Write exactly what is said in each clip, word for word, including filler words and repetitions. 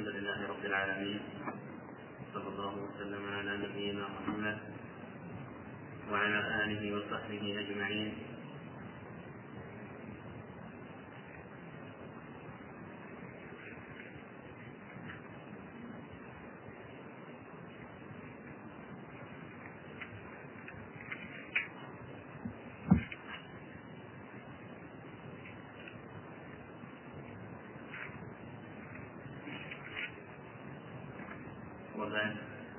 الحمد لله رب العالمين، صلى الله وسلم على نبينا محمد وعلى آله وصحبه أجمعين. وبعد،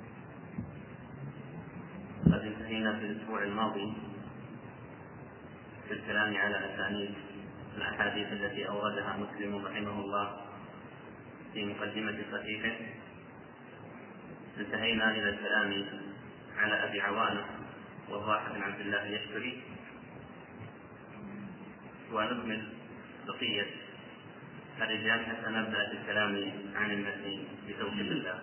قد انتهينا في الأسبوع الماضي في الكلام على أسانيد الأحاديث التي أوردها مسلم رحمه الله في مقدمة صحيحه. انتهينا إلى الكلام على أبي عوانة والراحة بن عبد الله اليشكري، ونكمل بقية الرجال حتى نبدأ بالكلام عن المتن بتوفيق الله.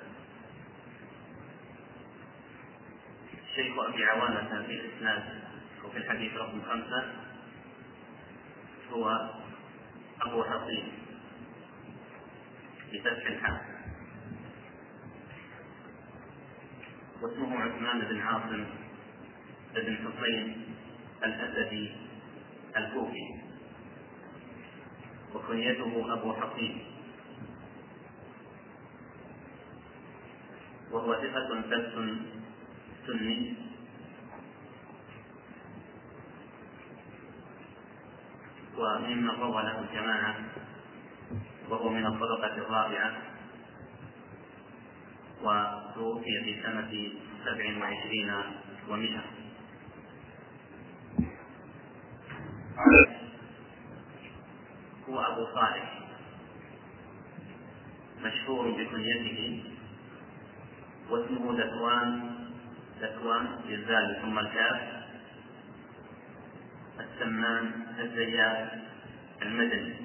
شيخ أبي عوانة في الإسناد وفي الحديث رقم خمسة هو أبو حصين بفتح الحاء، واسمه عثمان بن عاصم بن حسين الأسدي الكوفي، وكنيته أبو حصين، وهو ثقة ثبت سني، وممن روى له الجماعة، وهو من الطبقة الرابعة، وتوفي في سنة سبع وعشرين ومئة. هو أبو صالح مشهور بكنيته، واسمه ذكوان ذكوان بالزال ثم الكاف السمان الزيات المدني.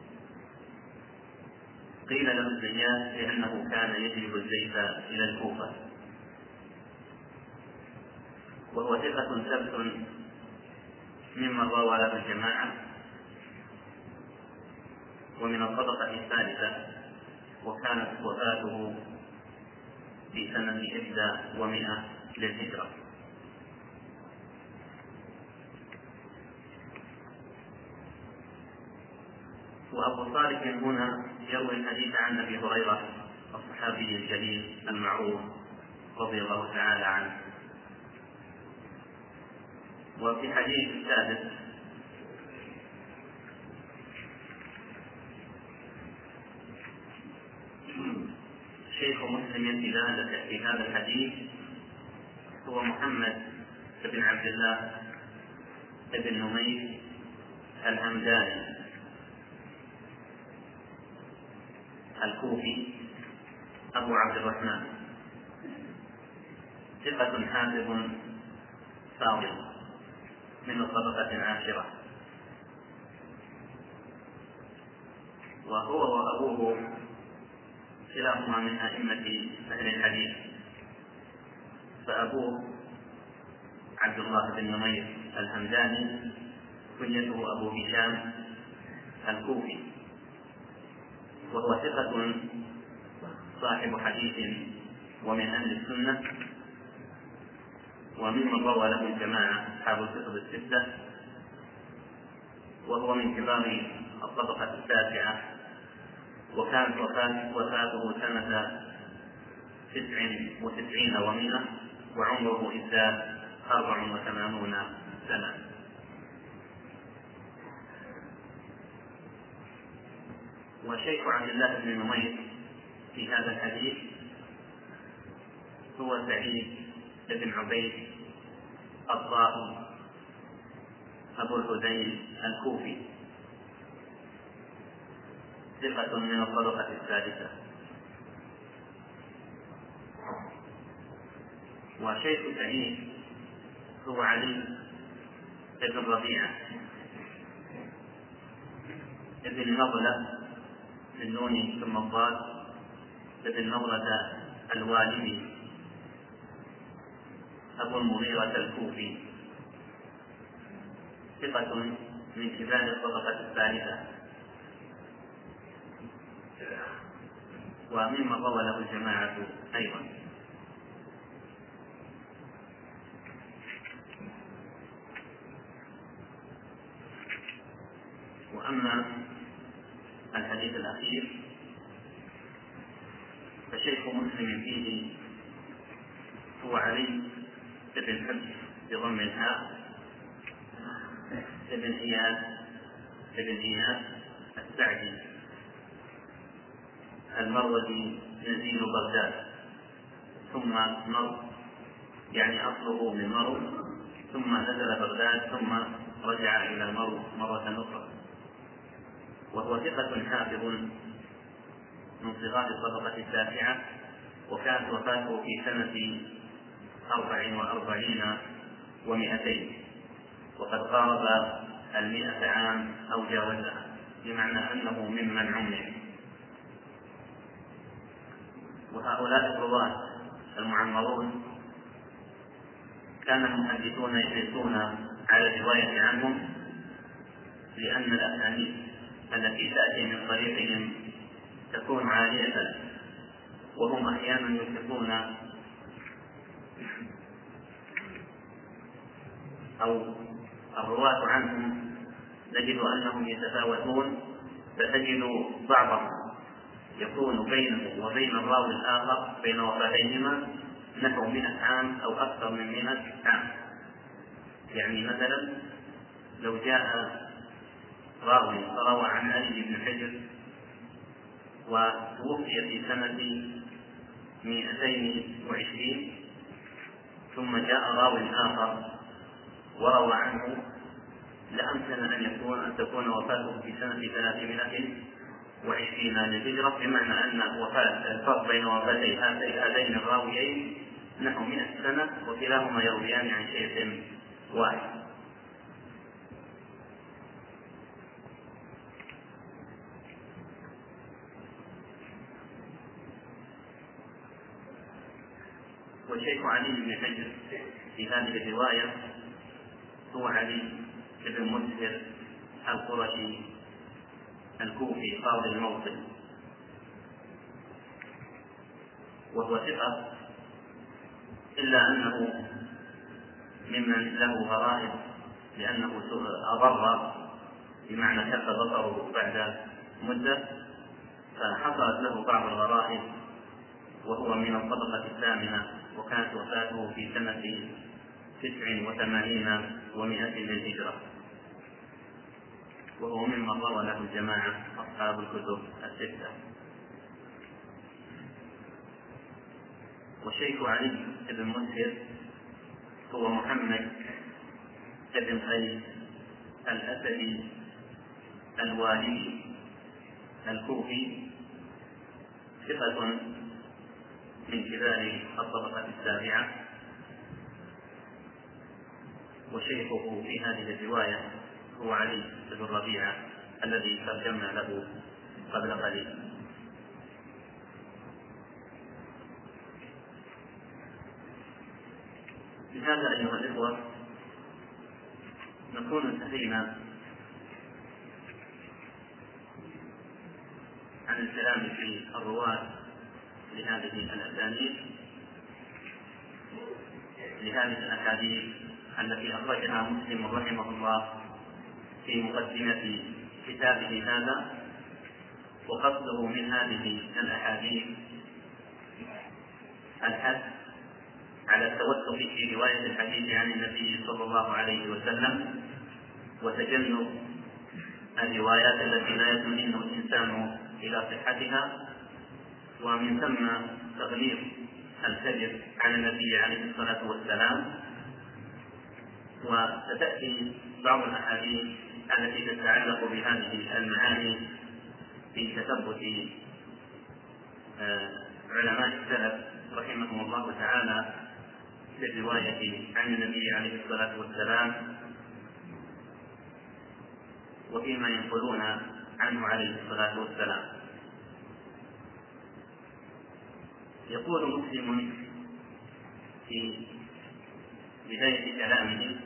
قيل له الزيات لأنه كان يجلب الزيت إلى الكوفة، وهو ثقة ثبت ممن روى له الجماعة، ومن الطبقة الثالثة، وكانت وفاته في سنة إحدى ومئة للهجرة. وأبو صالح هنا يروي الحديث عن أبي هريرة الصحابي الجليل المعروف رضي الله تعالى عنه. وفي حديث السادس شيخ مسلم في هذا الحديث هو محمد بن عبد الله بن نمير الهمداني الكوفي أبو عبد الرحمن، ثقة حافظ فاضل من الطبقة العاشرة، وهو وأبوه كلاهما من أئمة أهل الحديث. فأبوه عبد الله بن نمير الهمداني كنيته أبو هشام الكوفي، وهو ثقة صاحب حديث ومن أهل السنة، وممن روى له الجماعة أصحاب الكتب الستة، وهو من كبار الطبقة التاسعة، وكانت وفاته سنة تسع وتسعين ومئة، وعمره إذا أربع وثمانون سنة. وشيخ عبد الله بن نمير في هذا الحديث هو سعيد بن عبيد الطائي أبو الهذيل الكوفي، ثقة من الطبقة الثالثة. وشيخ سعيد هو علي بن ربيعة ابن نضلة بالنون ثم الضاد بن نضلة الوالدي أبو المغيرة الكوفي، ثقة من كبار الطبقة الثالثة. ومما روى له الجماعة أيضا. وأما الحديث الأخير فشيخ مسلم فيه هو علي بن حفص بضم الهاء ابن إياس ابن إياس السعدي المروزي نزيل بغداد، ثم مر يعني أصله من مرو، ثم نزل بغداد ثم رجع إلى مرو مرة أخرى، وهو ثقة حافظ من صغار الطبقة التاسعة، وكانت وفاته في سنة أربع وأربعين ومئتين، وقد قارب المئة عام أو جاوزها، بمعنى أنه ممن عمر. وهؤلاء الرواة المعمرون كان المحدثون يحرصون على الرواية عنهم، لأن الأسانيد التي تأتي من طريقهم تكون عالية، وهم أحيانا يوثقون أو الرواة عنهم نجد أنهم يتفاوتون، فتجد بعضهم يكون بينه وبين الراوي الآخر بين وفاتيهما نحو مئة عام أو أكثر من مئة عام. يعني مثلا لو جاء راوي روى عن علي بن حجر وتوفي في سنة مئتين وعشرين، ثم جاء راوي آخر وروى عنه، لأمكن أن يكون أن تكون وفاته في سنة ثلاثمائة وعشرين للهجرة، بمعنى أن وفاة الفرق بين وفاتي هذين الراويين نحو مئة سنة، وكلاهما يرويان عن شيخ واحد. والشيخ علي بن حجر في هذه الرواية هو علي بن مسهر القرشي الكوفي قاضي الموصل، وهو ثقة، إلا أنه ممن له غرائب، لأنه أضر بمعنى كف بصره بعد مدة، فحصلت له بعض الغرائب، وهو من الطبقة الثامنة، وكانت وفاته في سنة تسع وثمانين ومائة للهجرة، وهو ممن روى له الجماعة أصحاب الكتب الستة. والشيخ علي بن مسهر هو محمد بن قيس الأسدي الوالي الكوفي، ثقة من كبار الطبقة السابعة، وشيخه في هذه الرواية هو علي بن ربيعة الذي ترجمنا له قبل قليل. بهذا أيها الإخوة نكون انتهينا عن الكلام في الرواة لهذه الأسانيد لهذه الأحاديث التي أخرجها مسلم رحمه الله في مقدمة كتابه هذا. وقصده من هذه الأحاديث الحث على التوسط في رواية الحديث عن النبي صلى الله عليه وسلم، وتجنب الروايات التي لا يطمئن الإنسان إلى صحتها، ومن ثم تغليظ الكذب على النبي عليه الصلاة والسلام. وستأتي بعض الأحاديث التي تتعلق بهذه المعاني في تثبت علماء السلف رحمهم الله تعالى في الرواية عن النبي عليه الصلاة والسلام، وفيما ينقلون عنه عليه الصلاة والسلام. يقول مسلم في بداية كلامه: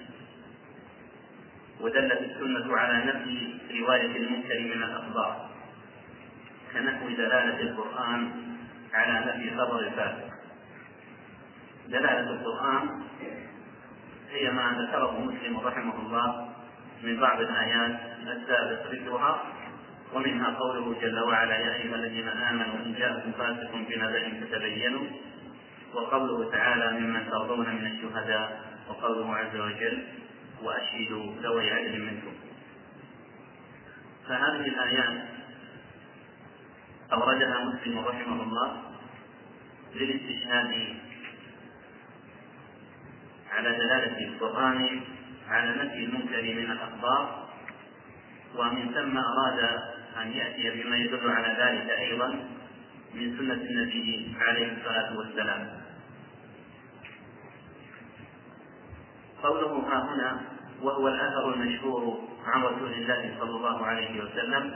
ودلت السنة على نفي رواية المنكر من الأخبار، كنحو دلالة القرآن على نفي خبر الفاسق. دلالة القرآن هي ما ذكره مسلم رحمه الله من بعض الآيات السابق ذكرها، ومنها قوله جل وعلا: يا أيها الذين آمنوا إن جاءكم فاسق بنبأ فتبينوا، وقوله تعالى: ممن ترضون من الشهداء، وقوله عز وجل: وأشهدوا ذوي عدل منكم. فهذه الآيات أوردها مسلم رحمه الله للاستشهاد على دلالة القرآن على نفي المنكر من الأخبار، ومن ثم أراد أن يأتي بما يدل على ذلك أيضا من سنة النبي عليه الصلاة والسلام. قوله ها هنا: وهو الأثر المشهور عن رسول الله صلى الله عليه وسلم،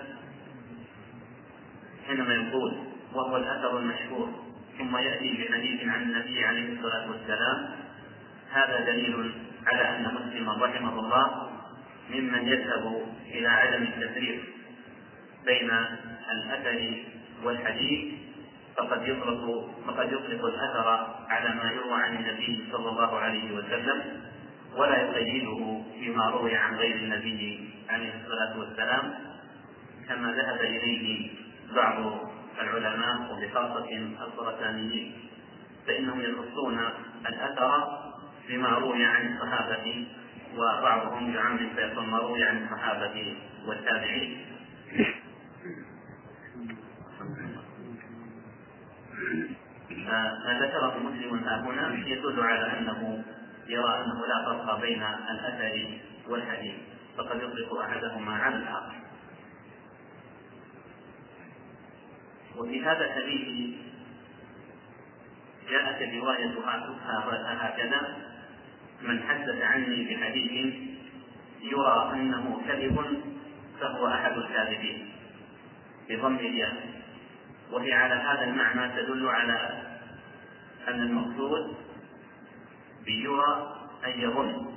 حينما يقول وهو الأثر المشهور ثم يأتي بحديث عن النبي عليه الصلاة والسلام، هذا دليل على أن مسلما رحمه الله ممن يذهب إلى عدم التفريق بين الأثر والحديث، فقد يطلق فقد يطلق الأثر على ما يروى عن النبي صلى الله عليه وسلم، ولا يقيده فيما روي عن غير النبي عليه الصلاة والسلام، كما ذهب إليه بعض العلماء وبخاصة الخراسانيين، فإنهم يخصون الأثر بما روي عن الصحابة، وبعضهم يعمم فيقول ما روي عن الصحابة والتابعين. ما ذكره مسلم هنا يدل على أنه يرى أنه لا فرق بين الأثر والحديث، فقد يطلق أحدهما على الآخر. وفي هذا الحديث جاءت الرواية هكذا: من حدث عني بحديث يرى أنه كذب فهو أحد الكاذبين، بضم الياء، وهي على هذا المعنى تدل على أن المقصود بيرى أن يظن.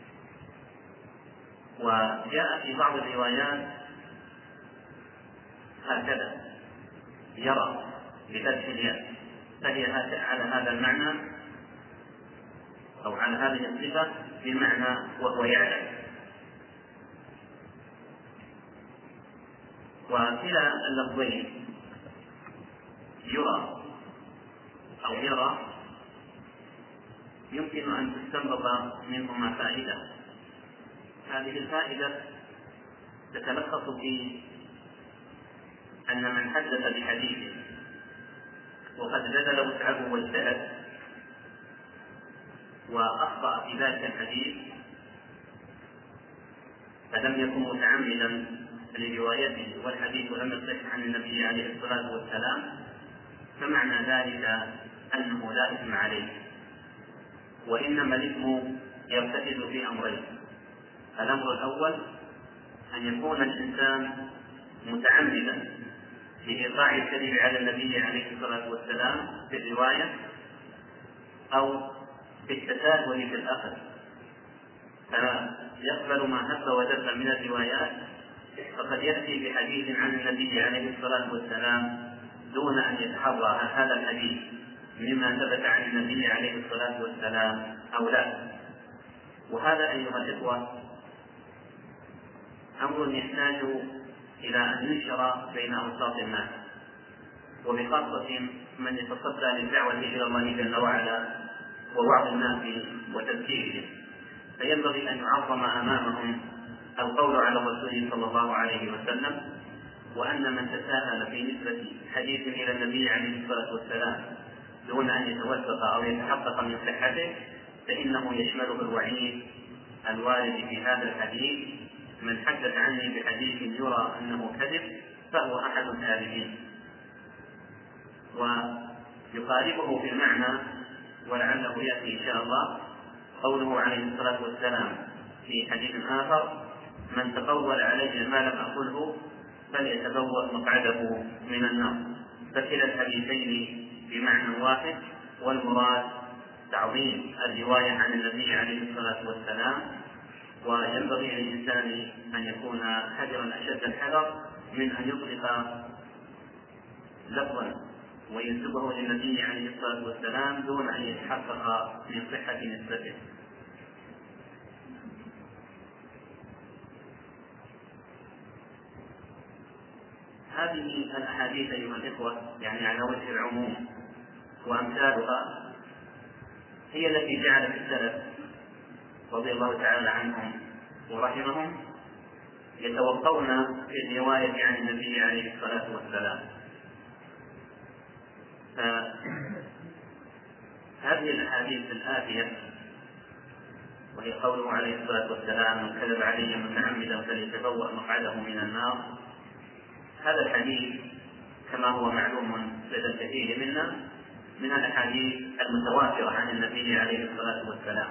وجاء في بعض الروايات هكذا: يرى بفتح الياء، فهي على هذا المعنى أو على هذه الصفة بمعنى وهو يعلم. وكلا اللفظين يرى أو يرى يمكن أن تستنبط منهما فائدة. هذه الفائدة تتلخص في أن من حدث بحديث وقد بذل وسعه واجتهد وأخطأ في ذلك الحديث فلم يكن متعمدا لروايته والحديث لم يصح عن النبي عليه الصلاة والسلام، فمعنى ذلك أنه لا إثم عليه، وإنما الإثم يرتكز في أمرين: الأمر الأول أن يكون الإنسان متعمدا لإيقاع الكذب على النبي عليه الصلاة والسلام في الرواية أو في التساهل في الأخذ، فيقبل ما هب ودب من الروايات، فقد يأتي بحديث عن النبي عليه الصلاة والسلام دون أن يتحرى هل هذا الحديث مما ثبت عن النبي عليه الصلاة والسلام أو لا. وهذا أيها الإخوة أمر يحتاج إلى أن ينشر بين أوساط الناس، وبخاصة من يتصدى للدعوة إلى الله جل وعلا ووعظ الناس وتذكيرهم، فينبغي أن يعظم أمامهم القول على الرسول صلى الله عليه وسلم، وأن من تساهل في نسبة حديث إلى النبي عليه الصلاة والسلام دون أن يتوثق أو يتحقق من صحته فإنه يشمله الوعيد الوارد في هذا الحديث: من حدث عني بحديث يرى أنه كذب فهو أحد الكاذبين. ويقاربه في المعنى ولعله يأتي إن شاء الله قوله عليه الصلاة والسلام في حديث آخر: من تقول علي ما لم أقله فليتبوأ مقعده من النار. فكلا الحديثين بمعنى واحد، والمراد تعظيم الرواية عن النبي عليه الصلاة والسلام، وينبغي للإنسان أن يكون حذرا أشد الحذر من أن يطلق لفظا وينسبه للنبي عليه الصلاة والسلام دون أن يتحقق من صحة نسبته. هذه الأحاديث أيها الإخوة يعني على وجه العموم وأمثالها هي التي جعلت السلف رضي الله تعالى عنهم ورحمهم يتوقون في الرواية عن النبي عليه الصلاة والسلام. فهذه الأحاديث الآتية وهي قوله عليه الصلاة والسلام: من كذب علي متعمدا فليتبوأ مقعده من النار، هذا الحديث كما هو معلوم لدى الكثير منا من الأحاديث المتواترة عن النبي عليه الصلاة والسلام،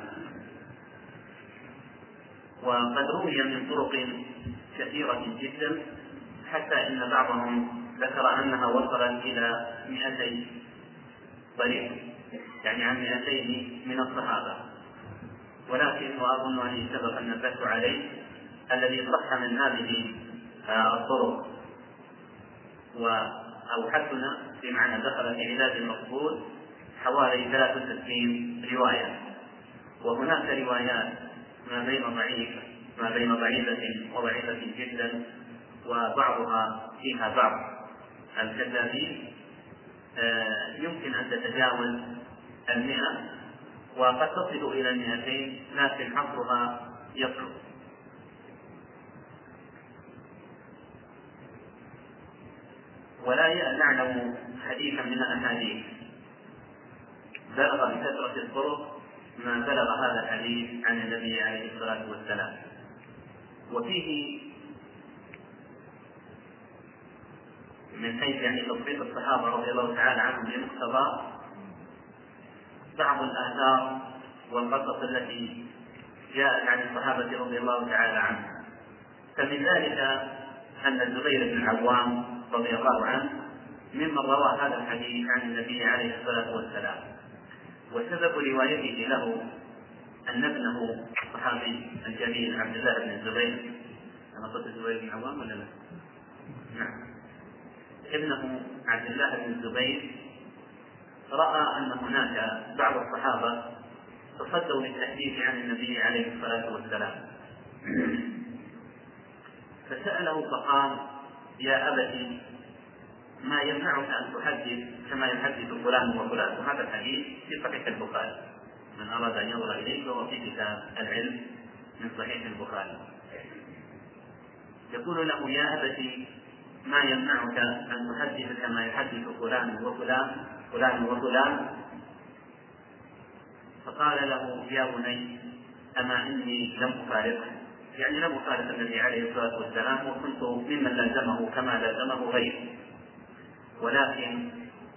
وقد روي من طرق كثيرة جدا حتى إن بعضهم ذكر أنها وصلت إلى مئتي طريق، يعني عن مئتين من الصحابة، ولكن وأظن أني سبق أن نبهت عليه الذي صح من هذه الطرق أو حسن بمعنى دخل في عداد المقبول حوالي ثلاث وستين رواية، وهناك روايات ما بين ضعيف ما بين ضعيفة وضعيفة جدا، وبعضها فيها بعض الكذابين يمكن أن تتجاوز المئة وقد تصل إلى المئتين، لكن حصرها يصعب. ولا نعلم حديثا من الأحاديث بلغ بكثرة الطرق ما بلغ هذا الحديث عن النبي عليه الصلاة والسلام. وفيه من حيث يعني تطبيق الصحابة رضي الله تعالى عنهم بمقتضى بعض الآثار والقصص التي جاءت عن الصحابة رضي الله تعالى عنهم. فمن ذلك أن الزبير بن العوام رضي الله عنه ممن روى هذا الحديث عن النبي عليه الصلاة والسلام، وسبب روايته له أن ابنه الصحابي الجليل عبد الله بن الزبير، أنا قلت الزبير بن العوام ولا لا؟ نعم، ابنه عبد الله بن الزبير رأى أن هناك بعض الصحابة تصدوا للتحديث عن النبي عليه الصلاة والسلام، فسأله فقال: يا أبتي، ما يمنعك أن تحدث كما يحدث فلان وفلان؟ وهذا الحديث في صحيح البخاري، من أراد أن ينظر إليه فهو في كتاب العلم من صحيح البخاري. يقول له: يا أبتي، ما يمنعك أن تحدث كما يحدث فلان وفلان فلان وفلان؟ فقال له: يا بني، أما إني لم أفارقه، يعني لم أفارق النبي عليه الصلاة والسلام، وكنت ممن لازمه كما لازمه غيره، ولكن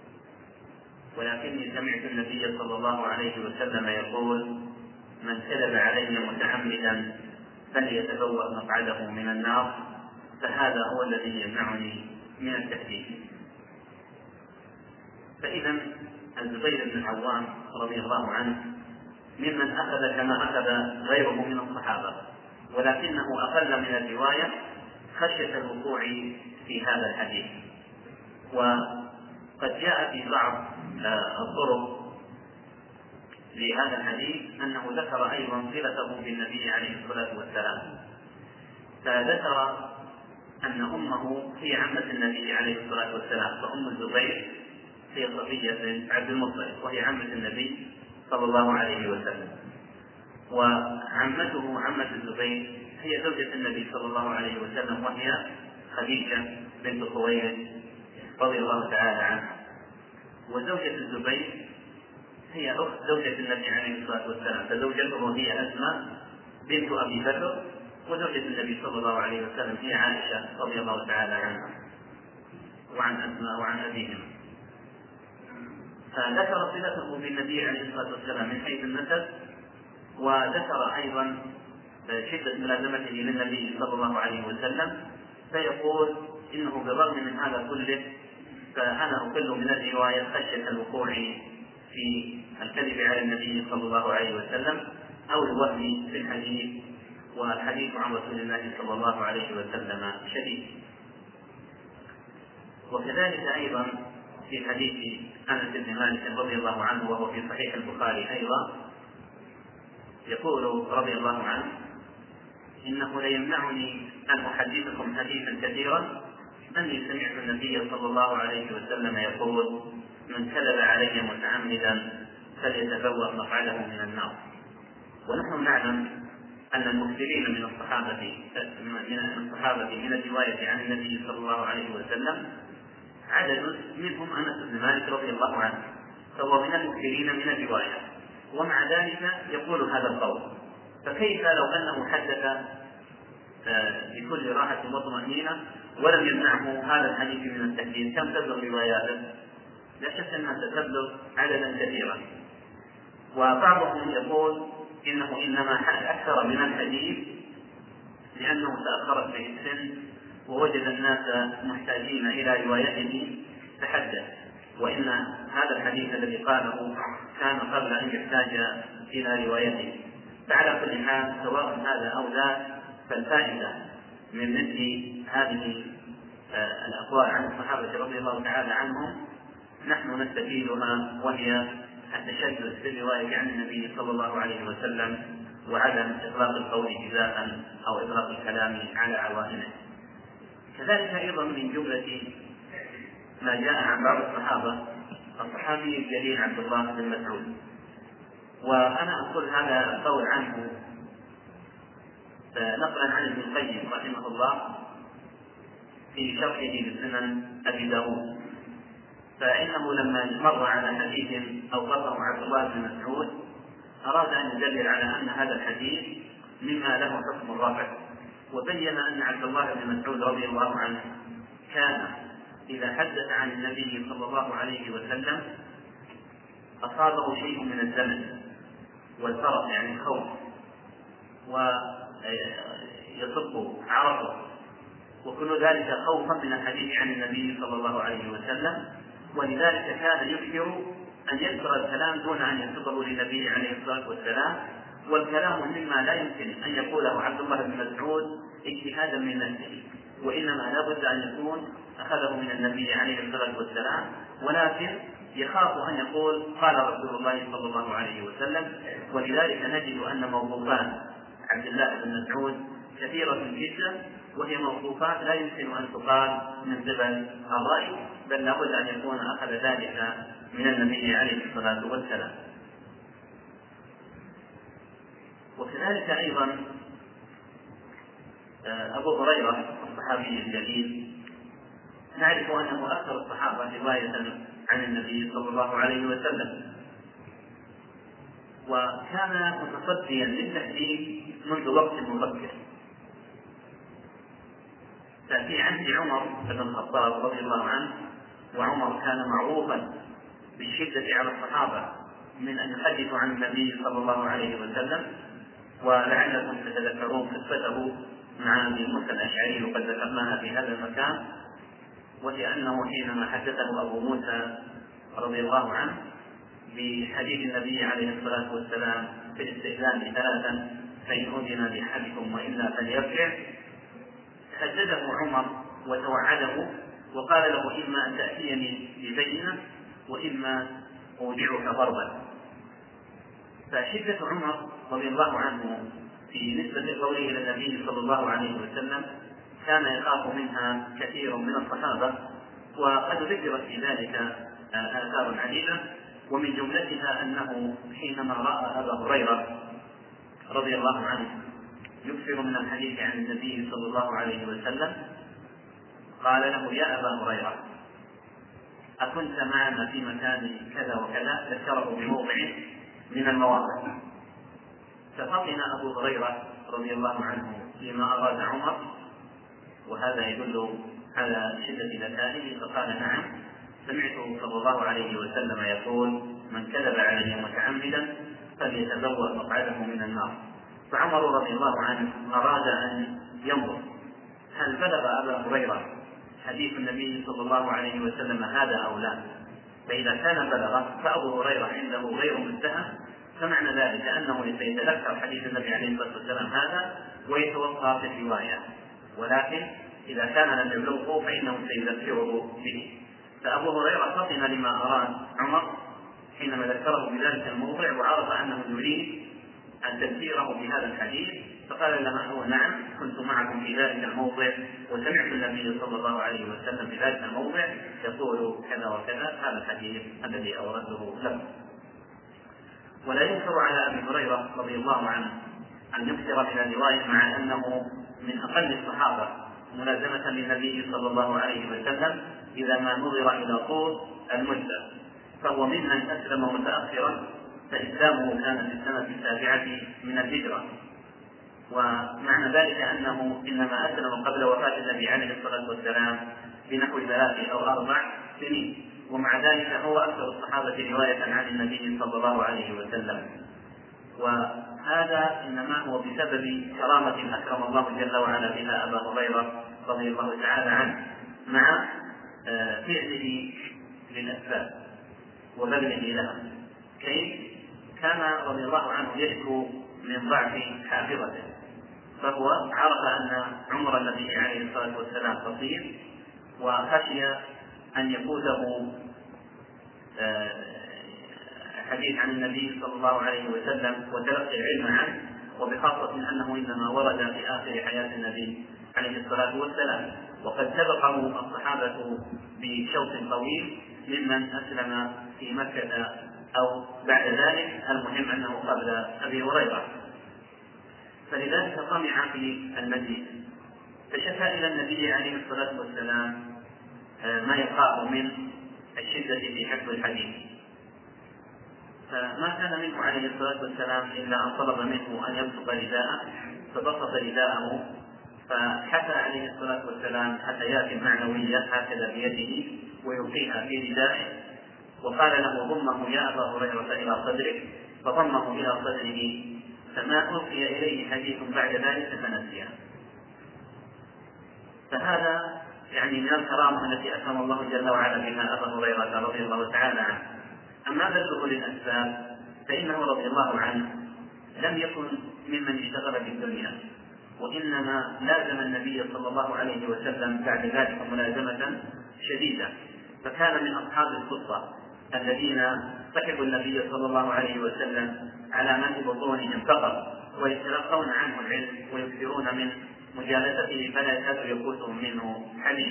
ولكني سمعت النبي صلى الله عليه وسلم يقول: من كذب علي متعمدا فليتبوأ مقعده من النار، فهذا هو الذي يمنعني من التحديث. فإذا الزبير بن العوام رضي الله عنه ممن أخذ كما أخذ غيره من الصحابة، ولكنه أقل من الرواية خشية الوقوع في هذا الحديث. وقد جاء في بعض الطرق لهذا الحديث أنه ذكر أيضا صلته بالنبي عليه الصلاة والسلام، فذكر أن أمه هي عمة النبي عليه الصلاة والسلام، فأم الزبير هي صفية بنت عبد المطلب، وهي عمة النبي صلى الله عليه وسلم، وعمته عمة الزبير هي زوجة النبي صلى الله عليه وسلم، وهي خديجة بنت خويلد رضي الله تعالى عنها. وزوجة الزبير هي أخت زوجة النبي عليه الصلاة والسلام، فزوجته هي أسماء بنت أبي بكر، وزوجة النبي صلى الله عليه وسلم هي عائشة رضي الله تعالى عنها وعن أسماء وعن أبيهم. فذكر صلته بالنبي عليه الصلاة والسلام من حيث النسب، وذكر أيضا شدة ملازمته للنبي صلى الله عليه وسلم، فيقول: إنه بالرغم من هذا كله فأنا أقل من الرواية خشية الوقوع في الكذب على النبي صلى الله عليه وسلم أو الوهم في الحديث، والحديث عن رسول الله صلى الله عليه وسلم شديد. وكذلك أيضا في حديث أنس بن مالك رضي الله عنه وهو في صحيح البخاري أيضا، يقول رضي الله عنه: إنه ليمنعني أن أحدثكم حديثا كثيرا أني سمعت النبي صلى الله عليه وسلم يقول: من كذب علي متعمدا فليتبوأ مقعده من النار. ونحن نعلم أن المكثرين من الصحابة من الصحابة من الرواية عن النبي صلى الله عليه وسلم عدد منهم أنس بن مالك رضي الله عنه، فهو من المكثرين من الرواية، ومع ذلك يقول هذا القول. فكيف لو أنه حدث بكل راحة وطمأنينة ولم يمنعه هذا الحديث من التحديث؟ كم تبلغ رواياته؟ لا شك أنها ستبلغ عددا كثيرا. وبعضهم يقول إنه إنما أكثر من الحديث لأنه تأخرت به السن ووجد الناس محتاجين إلى روايته فحدث، وإن هذا الحديث الذي قاله كان قبل أن يحتاج إلى روايته. فعلى كل حال سواء هذا أو ذاك، فالفائدة من مثل هذه الأقوال عن الصحابة رضي الله تعالى عنهم نحن نستفيدها، وهي التشدد في الرواية عن النبي صلى الله عليه وسلم وعدم إطلاق القول جزاء أو إطلاق الكلام على عوائله. كذلك أيضا من جملة ما جاء عن بعض الصحابة الصحابي الجليل عبد الله بن مسعود، وأنا أقول هذا القول عنه نقلا عن ابن القيم رحمه الله في شرحه لسنن أبي داود، فإنه لما مر على حديث أوقفه عبد الله بن مسعود أراد أن يدلل على أن هذا الحديث مما له حكم الرفع، وبين أن عبد الله بن مسعود رضي الله عنه كان إذا حدث عن النبي صلى الله عليه وسلم أصابه شيء من الزمن والفرق يعني الخوف ويصب عرفه، وكل ذلك خوفا من الحديث عن النبي صلى الله عليه وسلم، ولذلك كان يكثر أن يذكر الكلام دون أن ينسبه للنبي عليه الصلاة والسلام، والكلام مما لا يمكن أن يقوله عبد الله بن مسعود اجتهادا من نفسه، وإنما لا بد أن يكون أخذه من النبي عليه الصلاة والسلام، ولكن يخاف أن يقول قال رسول الله صلى الله عليه وسلم. ولذلك نجد أن موقوفات عبد الله بن مسعود كثيرة جدا، وهي موقوفات لا يمكن أن تقال من قبل الرأي، بل لابد أن يكون أخذ ذلك من النبي عليه الصلاة والسلام. وكذلك أيضا أبو هريرة الصحابي الجليل نعرف أنه أكثر الصحابة رواية عن النبي صلى الله عليه وسلم، وكان متصديا للتحديث منذ وقت مبكر. ففي عهد عمر بن الخطاب رضي الله عنه، وعمر كان معروفا بالشدة على الصحابة من أن يحدثوا عن النبي صلى الله عليه وسلم، ولعلكم تتذكرون قصته مع أبي موسى الأشعري وقد ذكرناها في هذا المكان، وهي أنه حينما حدثه أبو موسى رضي الله عنه بحديث النبي عليه الصلاة والسلام في الاستئذان ثلاثا فإن أذن بأحدكم وإلا فليرجع، هدده عمر وتوعده وقال له إما أن تأتيني ببينة وإما أوجعك ضربا. فشدة عمر رضي الله عنه في نسبة قوله إلى النبي صلى الله عليه وسلم كان يخاف منها كثير من الصحابة، وقد ذكرت في ذلك آثار عديدة، ومن جملتها أنه حينما رأى أبا هريرة رضي الله عنه يكثر من الحديث عن النبي صلى الله عليه وسلم قال له: يا أبا هريرة أكنت معنا في مكان كذا وكذا؟ ذكره بموضع من المواقع. ففطن أبو هريرة رضي الله عنه فيما أراد عمر، وهذا يدل على شدة ذكائه، فقال: نعم سمعته صلى الله عليه وسلم يقول: من كذب علي متعمدا فليتبوأ مقعده من النار. فعمر رضي الله عنه أراد أن ينظر هل بلغ أبا هريرة حديث النبي صلى الله عليه وسلم هذا أو لا، فإذا كان بلغه فأبو هريرة عنده غير متهم، فمعنى ذلك أنه سيتذكر حديث النبي عليه الصلاة والسلام هذا ويتوقع في الرواية، ولكن إذا كان لم يبلغه فإنه سيذكره به. فأبو هريرة فطن لما أراد عمر حينما ذكره بذلك الموضع، وعرف أنه يريد أن تفسيره بهذا الحديث، فقال له نعم كنت معكم في ذلك الموضع وسمعت النبي صلى الله عليه وسلم في ذلك الموضع يقول كذا وكذا، هذا الحديث الذي أورده له. ولا ينكر على أبي هريرة رضي الله عنه أن يكثر من الرواية، مع أنه من أقل الصحابة ملازمة للنبي صلى الله عليه وسلم إذا ما نظر إلى طول المدة، فهو ممن أسلم متأخرا، فإسلامه كان في السنة السابعة من الهجرة، ومعنى ذلك أنه إنما أسلم قبل وفاة النبي عليه الصلاة والسلام بنحو ثلاث أو أربع سنين، ومع ذلك هو أكثر الصحابة رواية عن النبي صلى الله عليه وسلم. وهذا إنما هو بسبب كرامة أكرم الله جل وعلا بها أبا هريرة رضي الله تعالى عنه، مع فعله للأسباب وبذله لها. كيف كان رضي الله عنه يشكو من ضعف حافظته، فهو عرف أن عمر النبي عليه الصلاة والسلام قصير، وخشي أن يفوته حديث عن النبي صلى الله عليه وسلم وتلقي العلم عنه، وبخاصة أنه إنما ورد في آخر حياة النبي عليه الصلاة والسلام، وقد سبقه الصحابة بشوط طويل ممن أسلم في مكة أو بعد ذلك، المهم أنه قبل أبي هريرة، فلذلك طمع في المزيد، فشكى إلى النبي عليه الصلاة والسلام ما يخاف من الشدة في حفظ الحديث، فما كان منه عليه الصلاة والسلام إلا أن طلب منه أن يبسط رداءه، فبسط رداءه، فحثى عليه الصلاة والسلام حثيات معنوية هكذا بيده ويلقيها في ردائه، وقال له ضمه يا أبا هريرة إلى صدرك، فضمه إلى صدره، فما ألقي إليه حديث بعد ذلك فنسيه. فهذا يعني من الكرامة التي أكرم الله جل وعلا بها أبا هريرة رضي الله تعالى عنه. أما بذله للأسباب فإنه رضي الله عنه لم يكن ممن اشتغل بالدنيا، وإنما لازم النبي صلى الله عليه وسلم بعد ذلك ملازمة شديدة، فكان من أصحاب الخطة الذين صحبوا النبي صلى الله عليه وسلم على من بطونهم فقط، ويتلقون عنه العلم ويكثرون من مجالسته، فلا يكاد يفوتهم منه حديث.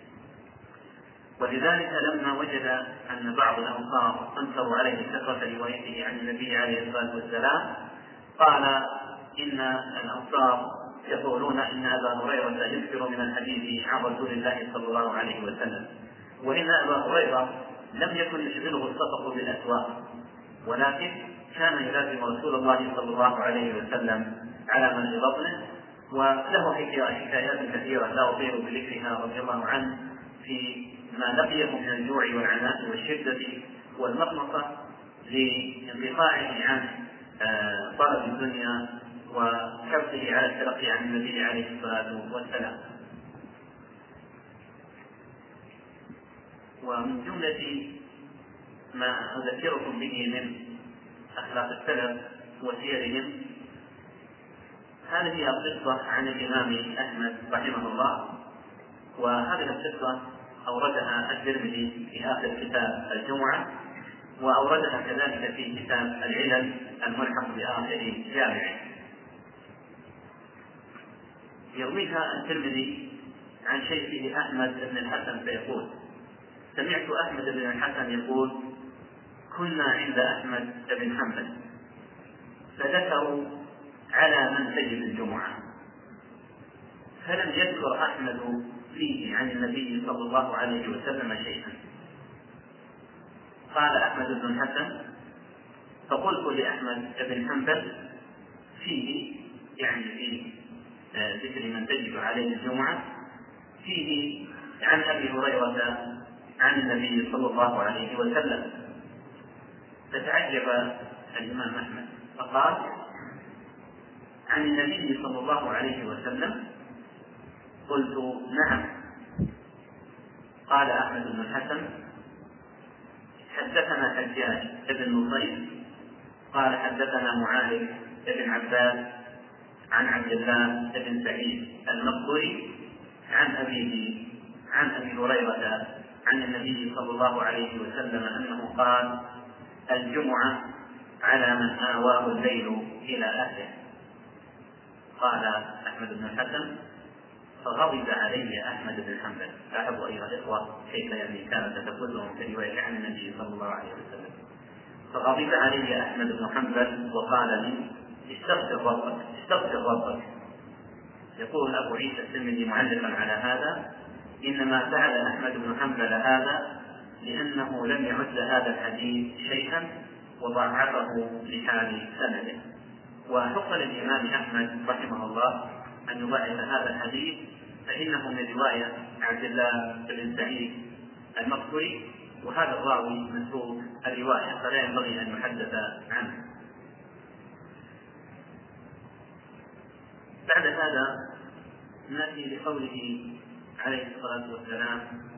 ولذلك لما وجد أن بعض الأنصار أنكروا عليه كثرة روايته عن النبي عليه الصلاة والسلام، قال إن الأنصار يقولون إن أبا هريرة يكثر من الحديث عن رسول الله صلى الله عليه وسلم، وإن أبا هريرة لم يكن يشغله السفر بالأسواق، ولكن كان يلازم رسول الله صلى الله عليه وسلم على من بطنه، وله حكايات كثيرة لا أطيل بذكرها رضي الله عنه في ما لقيه من الجوع والعناء والشدة والمخمصة لانقطاعه عن طلب الدنيا وحرصه على التلقي عن النبي عليه الصلاة والسلام. ومن جملة ما أذكركم به من أخلاق السلف وسيرهم هذه القصة عن الإمام أحمد رحمه الله، وهذه القصة أوردها الترمذي في آخر كتاب الجمعة، وأوردها كذلك في كتاب العلل الملحق بآخر جامعه. يرويها الترمذي عن شيخه أحمد بن الحسن فيقول: سمعت أحمد بن الحسن يقول: كنا عند أحمد بن حنبل فذكروا على من تجد الجمعة، فلم يذكر أحمد فيه عن النبي صلى الله عليه وسلم شيئا. قال أحمد بن الحسن: فقلت لأحمد بن حنبل فيه، يعني في ذكر من تجد عليه الجمعة، فيه عن أبي هريرة عن النبي صلى الله عليه وسلم. فتعجب الإمام أحمد فقال: عن النبي صلى الله عليه وسلم؟ قلت: نعم. قال أحمد بن الحسن: حدثنا حجاج بن نصير قال حدثنا معاذ بن عباس عن عبد الله بن سعيد المقبري عن أبيه عن أبي هريرة عن النبي صلى الله عليه وسلم أنه قال: الجمعة على من آواه الليل إلى أهله. قال أحمد بن الحسن: فغضب علي أحمد بن حنبل. لاحظوا أيها الإخوة كيف يعني كانت تتكلم في رواية عن النبي صلى الله عليه وسلم. فغضب علي أحمد بن حنبل وقال لي: استغفر ربك استغفر ربك. يقول أبو عيسى الترمذي معلقا على هذا: إنما فعل أحمد بن حنبل هذا لأنه لم يعد هذا الحديث شيئا وضعفه لحال سنده. وحق للإمام أحمد رحمه الله أن يضعف هذا الحديث، فإنه من رواية عبد الله بن سعيد المقبري، وهذا الراوي متروك الرواية فلا ينبغي أن يحدث عنه. بعد هذا نأتي لقوله عليه الصلاة والسلام: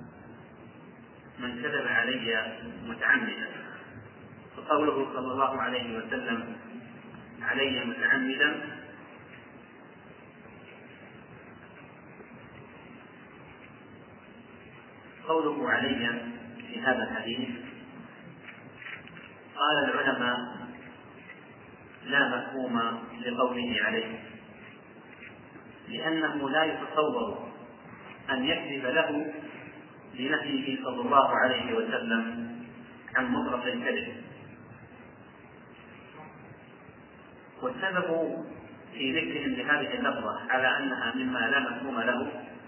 من كذب علي متعمدا. فقوله صلى الله عليه وسلم علي متعمدا قوله علي في هذا الحديث قال العلماء: لا مفهوم لقوله عليه، لأنه لا يتصور أن يكذب له لنهيه صلى الله عليه وسلم عن مطلق الكذب. والسبب في ذكرهم لهذه اللفظة على أنها مما لا مفهوم له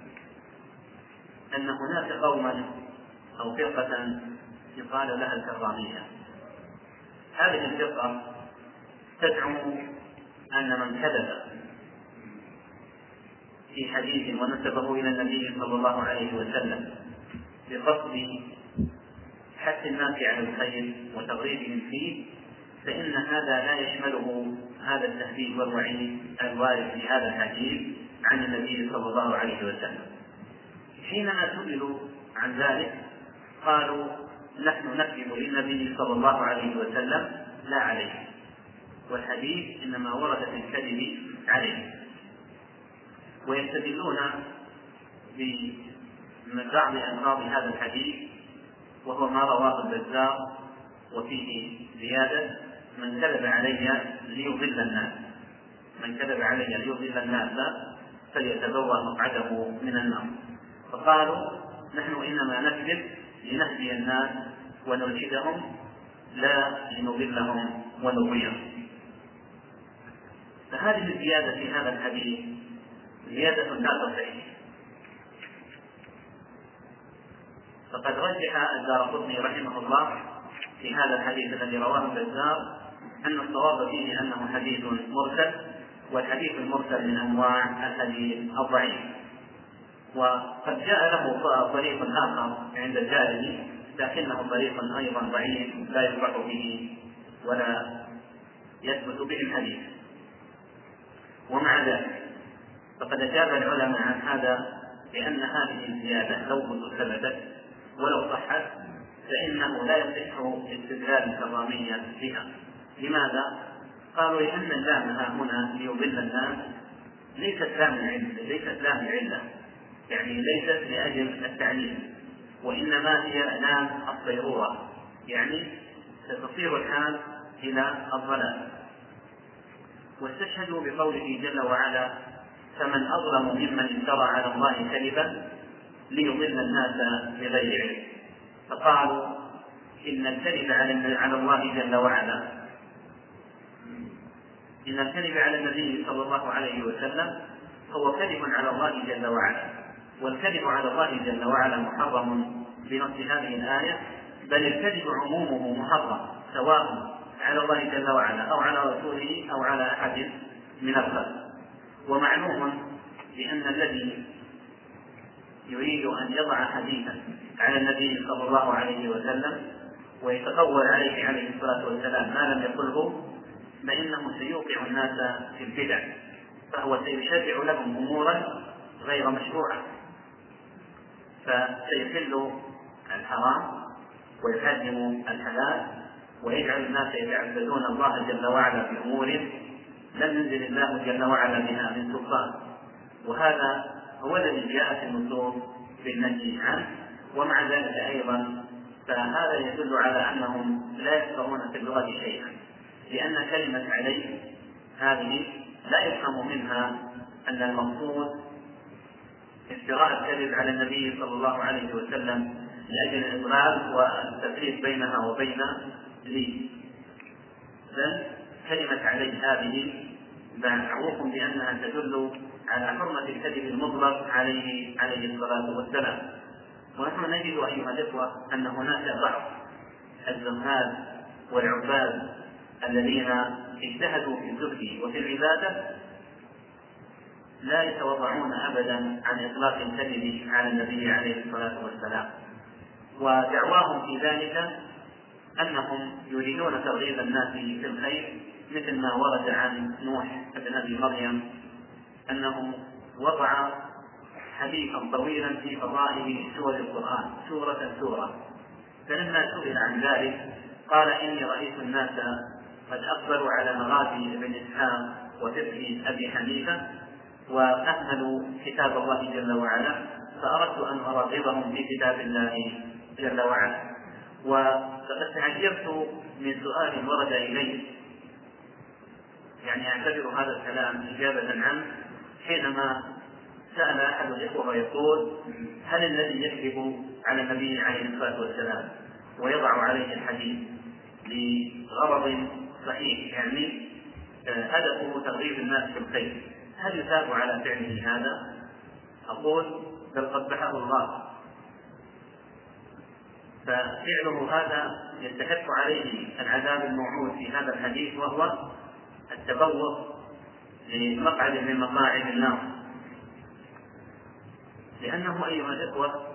أن هناك قوما أو فرقة يقال لها الكرامية. هذه الفرقة تزعم أن من كذب في حديث ونسبه إلى النبي صلى الله عليه وسلم بقصد حث الناس على الخير وترغيبهم فيه، فإن هذا لا يشمله هذا التهديد والوعيد الوارد في هذا الحديث عن النبي صلى الله عليه وسلم. حينما سئلوا عن ذلك قالوا: نحن نكذب للنبي صلى الله عليه وسلم لا عليه، والحديث إنما ورد في الكذب عليه. ويستدلون ببعض ألفاظ هذا الحديث، وهو ما رواه البزار وفيه زيادة: من كذب علي ليضل الناس، من كذب علي ليضل الناس فليتبوأ مقعده من النار. فقالوا: نحن إنما نكذب لنهدي الناس ونرشدهم لا لنضلهم ونضيعهم. فهذه الزيادة في هذا الحديث زيادة لا تصح. فقد رجح الدارقطني رحمه الله في هذا الحديث الذي رواه البزار أن الصواب فيه أنه حديث مرسل، والحديث المرسل من أنواع الحديث الضعيف. وقد جاء له طريق آخر عند الجاري لكنه طريق أيضا ضعيف لا يصح به ولا يثبت به الحديث. ومع ذلك فقد أجاب العلماء عن هذا بأن هذه الزيادة لو ثبتت ولو صحت فإنه لا يصح استدلال الكرامية بها. لماذا؟ قالوا: لأن اللام هنا ليضل الناس ليست لام العلة، ليست لام العلة يعني ليست لأجل التعليم، وإنما هي لام الصيرورة، يعني ستصير الحال إلى الضلال. واستشهدوا بقوله جل وعلا: فمن أظلم ممن افترى على الله كذبا ليضل الناس بغير علم. فقالوا إن الكذب على الله جل وعلا إن الكذب على النبي صلى الله عليه وسلم هو كذب على الله جل وعلا، والكذب على الله جل وعلا محرم بنص هذه الآية، بل الكذب عمومه محرم سواء على الله جل وعلا أو على رسوله أو على أحد من الخلق. ومعلوم بأن الذي يريد أن يضع حديثا على النبي صلى الله عليه وسلم ويتقول عليه عليه الصلاة والسلام ما لم يقله فإنه سيوقع الناس في البدع، فهو سيشرع لهم أمورا غير مشروعة، فسيحل الحرام ويحرم الحلال ويجعل الناس يتعبدون الله جل وعلا بأمور لم ينزل الله جل وعلا بها من سلطان. وهذا هو الذي جاءت النصوص بالنهي عنه، ومع ذلك أيضا فهذا يدل على أنهم لا يفقهون في اللغة شيئا، لأن كلمة عليه هذه لا يفهم منها أن المقصود افتراء الكذب على النبي صلى الله عليه وسلم لأجل الإضلال والتفريق بينها وبين لي، بل كلمة عليه هذه معروف بأنها تدل على حرمة الكذب المطلق عليه عليه الصلاة والسلام. ونحن نجد أيها الإخوة أن هناك بعض الزهاد والعباد الذين اجتهدوا في الزهد وفي العبادة لا يتوضعون أبدا عن إطلاق الكذب على النبي عليه الصلاة والسلام، ودعواهم في ذلك أنهم يريدون ترغيب الناس في الخير، مثل ما ورد عن نوح ابن أبي مريم أنه وضع حديثا طويلا في فضائل سور القرآن سورة سورة، فلما سئل عن ذلك قال إني رأيت الناس قد أقبلوا على مغازي ابن إسحاق وفقه أبي حنيفة وأهملوا كتاب الله جل وعلا، فأردت أن أرغبهم في كتاب الله جل وعلا. وقد تعجبت من سؤال ورد إليه، يعني أعتبر هذا الكلام إجابة عنه، حينما سأل أحد الإخوة ويقول هل الذي يكذب على النبي عليه الصلاة والسلام ويضع عليه الحديث لغرض صحيح، يعني هدفه ترغيب الناس في الخير، هل يثاب على فعله هذا؟ أقول بل قبحه الله، ففعله هذا يستحق عليه العذاب الموعود في هذا الحديث، وهو التبوء لمقعد من مقاعد النار. لأنه أيها الإخوة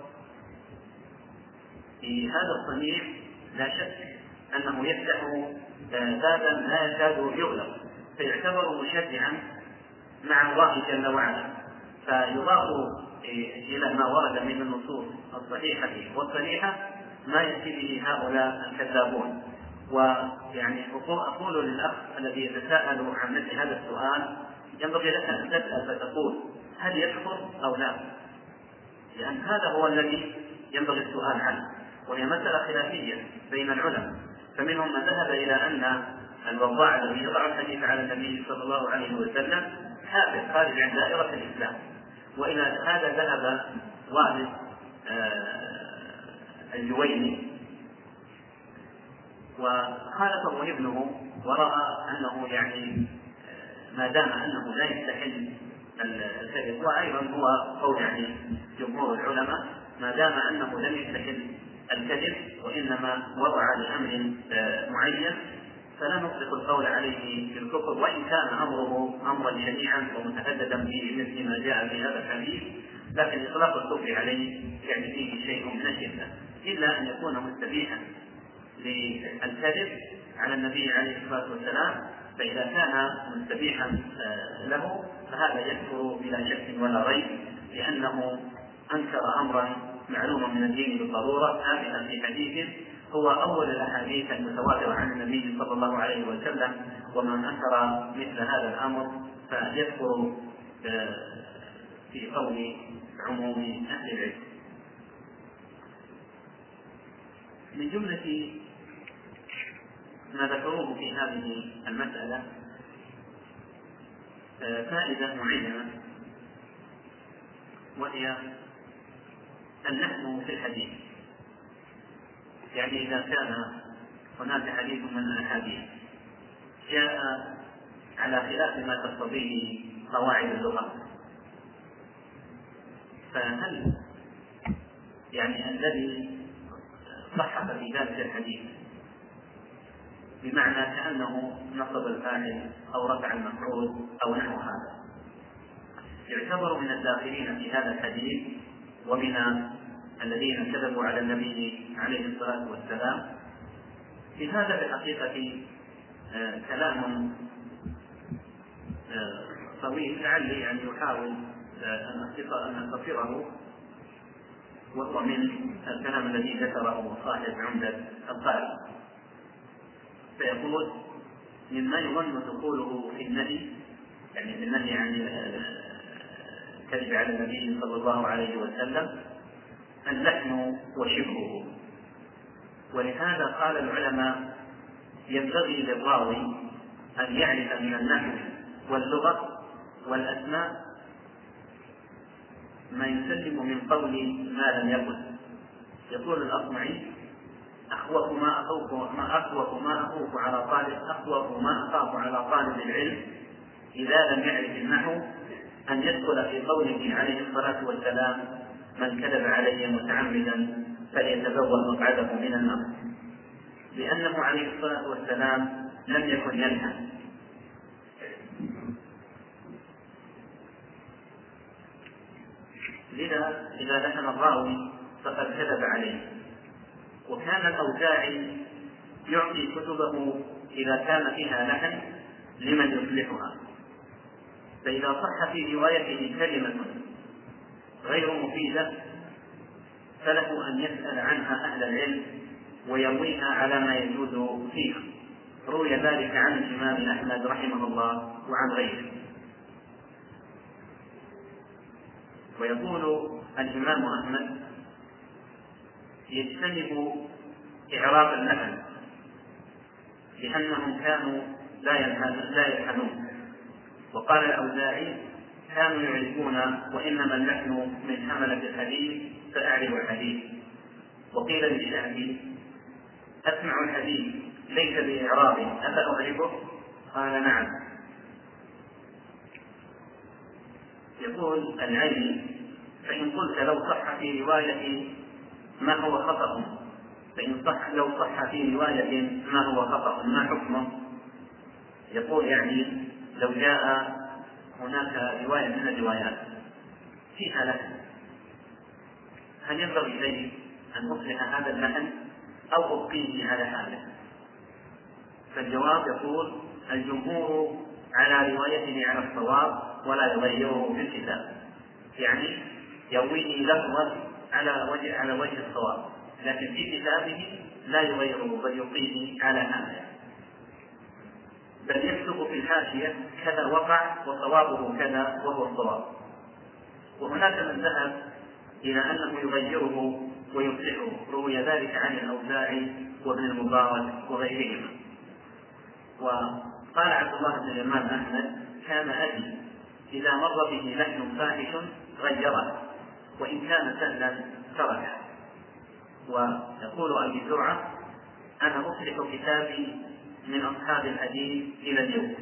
في هذا الصنيع لا شك أنه يفتح بابا لا يكاد يغلق، فيعتبر مشجعا مع الله جل وعلا، فيضاف إلى ما ورد من النصوص الصحيحة والصريحة ما يأتي به هؤلاء الكذابون. ويعني أقول للأخ الذي يتساءل عن مثل هذا السؤال ينبغي لك أن تسأل فتقول هل يكفر أو لا، لأن هذا هو الذي ينبغي السؤال عنه، وهي مسألة خلافية بين العلماء، فمنهم من ذهب إلى أن الوضاع الذي يضع الحديث على النبي صلى الله عليه وسلم كافر خارج عن دائرة الإسلام، وإلى هذا ذهب والد الجويني وخالفه ابنه ورأى أنه يعني ما دام أنه لا يستحل الكذب، وأيضا هو قول يعني جمهور العلماء ما دام أنه لم يستحل الكذب وإنما وضع لأمر معين فلا نطلق القول عليه بالكفر، وإن كان أمره أمرا شنيعا ومتهددا في مثل ما جاء في هذا الحديث، لكن إطلاق الكفر عليه يعني فيه شيء من الشدة، إلا أن يكون مستبيحا للكذب على النبي عليه الصلاة والسلام، فإذا كان مستبيحا له فهذا يكفر بلا شك ولا ريب، لأنه أنكر أمرا معلوما من الدين بالضرورة ثابتا في حديث هو أول الأحاديث المتواترة عن النبي صلى الله عليه وسلم، ومن أنكر مثل هذا الأمر فيكفر في قول عموم أهل العلم. من جملة ما ذكروه في هذه المسألة فائدة معينة، وهي اللحن في الحديث، يعني إذا كان هناك حديث من الأحاديث جاء على خلاف ما تقتضيه قواعد اللغة، فهل يعني الذي صحح في ذلك الحديث بمعنى كأنه نصب الفاعل أو رفع المفعول أو نحو هذا يعتبر من الداخلين في هذا الحديث ومن الذين كذبوا على النبي عليه الصلاة والسلام؟ في هذا في الحقيقة آه كلام آه طويل لعلي يعني يحاول آه أن أختصره، وهو من الكلام الذي ذكره صاحب عمدة القارئ، فيقول مما يظن دخوله في النهي، يعني في النهي عن الكذب على النبي صلى الله عليه وسلم، اللحن وشبهه. ولهذا قال العلماء ينبغي للراوي أن يعرف من النحو واللغة والأسماء ما يسلم من قول ما لم يقل. يقول الأصمعي: أخوف ما أخوف ما أخوف ما أخوف على طالب أخوف ما أخاف على طالب العلم إذا لم يعرف النحو أن يدخل في قوله عليه الصلاة والسلام: من كذب علي متعمدا فليتبوأ مقعده من النار، لأنه عليه الصلاة والسلام لم يكن يلحن. لذا إذا لحن الراوي فقد كذب عليه. وكان الأوزاعي يعطي كتبه إذا كان فيها لحن لمن يصلحها، فإذا صح في روايته كلمة غير مفيدة فله أن يسأل عنها أهل العلم ويرويها على ما يجوز فيها. روي ذلك عن الإمام أحمد رحمه الله وعن غيره. ويقول الإمام أحمد: يجتنب إعراب اللحن لأنهم كانوا لا يلحنون. وقال الأوزاعي: كانوا يعرفون وإنما اللحن من حملة الحديث فأعرف الحديث. وقيل للشعبي: أسمع الحديث ليس بإعراب أفأعرفه؟ قال: نعم. يقول العلي: فإن قلت لو صح في رواية ما هو خطأ فإن صح لو صح في رواية ما هو خطأ ما حكمه؟ يقول يعني لو جاء هناك رواية من الروايات فيها لحن، هل ينبغي لي أن أصلح هذا اللحن أو أبقيه على حاله؟ فالجواب يقول: الجمهور على روايته على الصواب ولا يغيره في الكتاب، يعني يرويه لفظا على وجه على وجه الصواب، لكن في كتابه لا يغيره بل يبقيه على حاله، بل يكتب في الحاشية كذا وقع وصوابه كذا وهو الصواب. وهناك من ذهب إلى أنه يغيره ويصلحه، روي ذلك عن الأوزاعي وابن المبارك وغيرهما. وقال عبد الله بن الإمام أحمد: كان أبي إذا مر به لحن فاحش غيره وإن كان سهلا تركه. ويقول أبي زرعة: أنا أصلح كتابي من أصحاب الحديث إلى اليوم.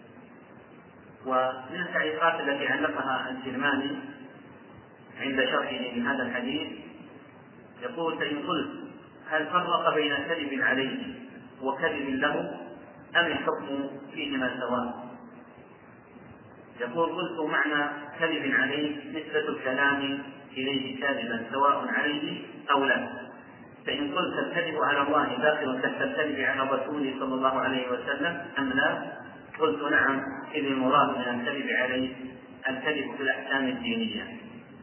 ومن التعليقات التي علقها الكرماني عند شرحه لهذا الحديث يقول: فإن قلت هل فرق بين كذب عليه وكذب له أم الحكم فيهما سواء؟ يقول: قلت معنى كذب عليه نسبة الكلام إليه كاذبا سواء عليه أو لا. فإن قلت الكذب على الله داخل تحت الكذب على الرسول صلى الله عليه وسلم أم لا؟ قلت نعم، إذ المراد من الكذب عليه الكذب في الأحكام الدينية.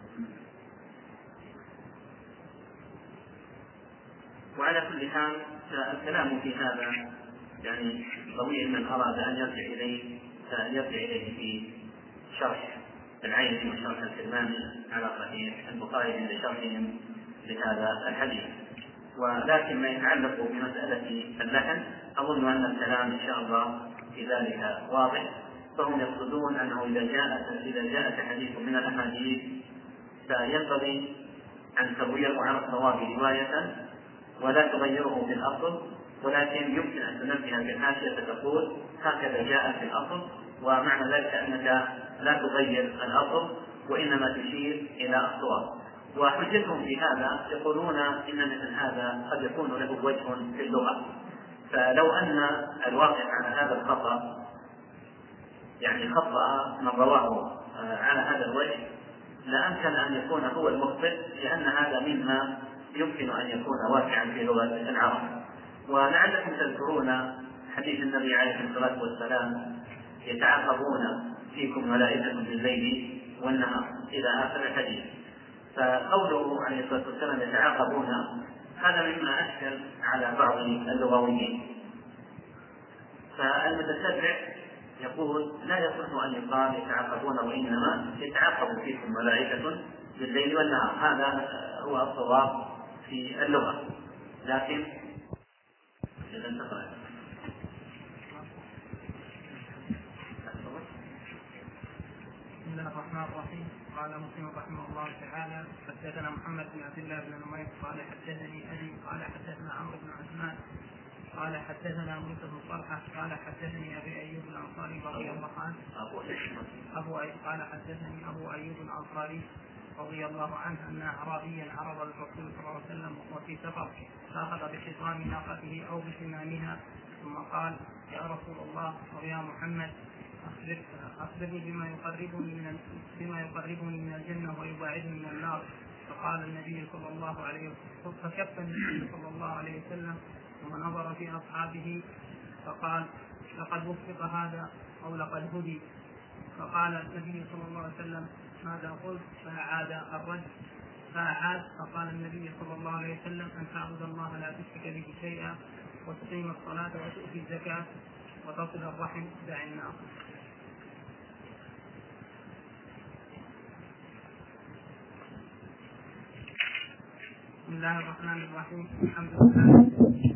وعلى كل حال الكلام في هذا يعني طويل، من أراد أن يرجع إليه يرجع إليه في شرح العين وشرح الكرماني على صحيح البخاري عند شرحهم لهذا الحديث. ولكن ما يتعلق بمسألة اللحن أظن أن الكلام إن شاء الله في ذلك واضح. فهم يقصدون أنه إذا جاءت إذا جاءت حديث من الأحاديث فينبغي أن تغيره على الصواب رواية ولا تغيره في الأصل، ولكن يمكن أن تنبه في الحاشية فتقول هكذا جاء في الأصل، ومعنى ذلك أنك لا تغير الأصل وإنما تشير إلى الصواب. وحجتهم في هذا يقولون إن مثل هذا قد يكون له وجه في اللغة، فلو أن الواقع على هذا الخطأ يعني خطأ من رواه على هذا الوجه لأمكن أن يكون هو المخطئ، لأن هذا مما يمكن أن يكون واقعا في لغة العرب. ولعلكم تذكرون حديث النبي عليه الصلاة والسلام: يتعاقبون فيكم ملائكة بالليل والنهار إلى آخر الحديث. فقوله عليه الصلاة والسلام يتعاقبون هذا مما أشكل على بعض اللغويين. فالمتتبع يقول لا يصح أن يقال يتعاقبون، وإنما يتعاقب فيكم ملائكة بالليل والنهار. هذا هو الصواب في اللغة، لكن إذا انتقل بسم الله الرحمن الرحيم. قال مسلم رحمه الله تعالى: حدثنا محمد بن عبد الله بن نمير قال حدثني أبي قال حدثنا عمرو بن عثمان قال حدثنا موسى بن طلحة قال حدثني أبي أيوب الأنصاري رضي الله عنه أبو أي قال حدثني أبو أيوب الأنصاري رضي الله عنه أن أعرابيا عرض للرسول صلى الله عليه وسلم وهو في سفر فأخذ بخصام ناقته أو بسنامها ثم قال: يا رسول الله أو يا محمد أخبر أخبرني بما يقربني من بما يقربني من الجنة ويباعدني من النار. فقال النبي صلى الله عليه وسلم فكف النبي صلى الله عليه وسلم ثم نظر في أصحابه فقال: لقد وفق هذا أو لقد هدي. فقال النبي صلى الله عليه وسلم: ماذا قلت؟ فأعاد الرد فأعاد فقال النبي صلى الله عليه وسلم: أن تعبد الله لا تشرك به شيئا وتقيم الصلاة وتؤتي الزكاة وتصل الرحم دع النار. بسم الله الرحمن الرحيم. الحمد لله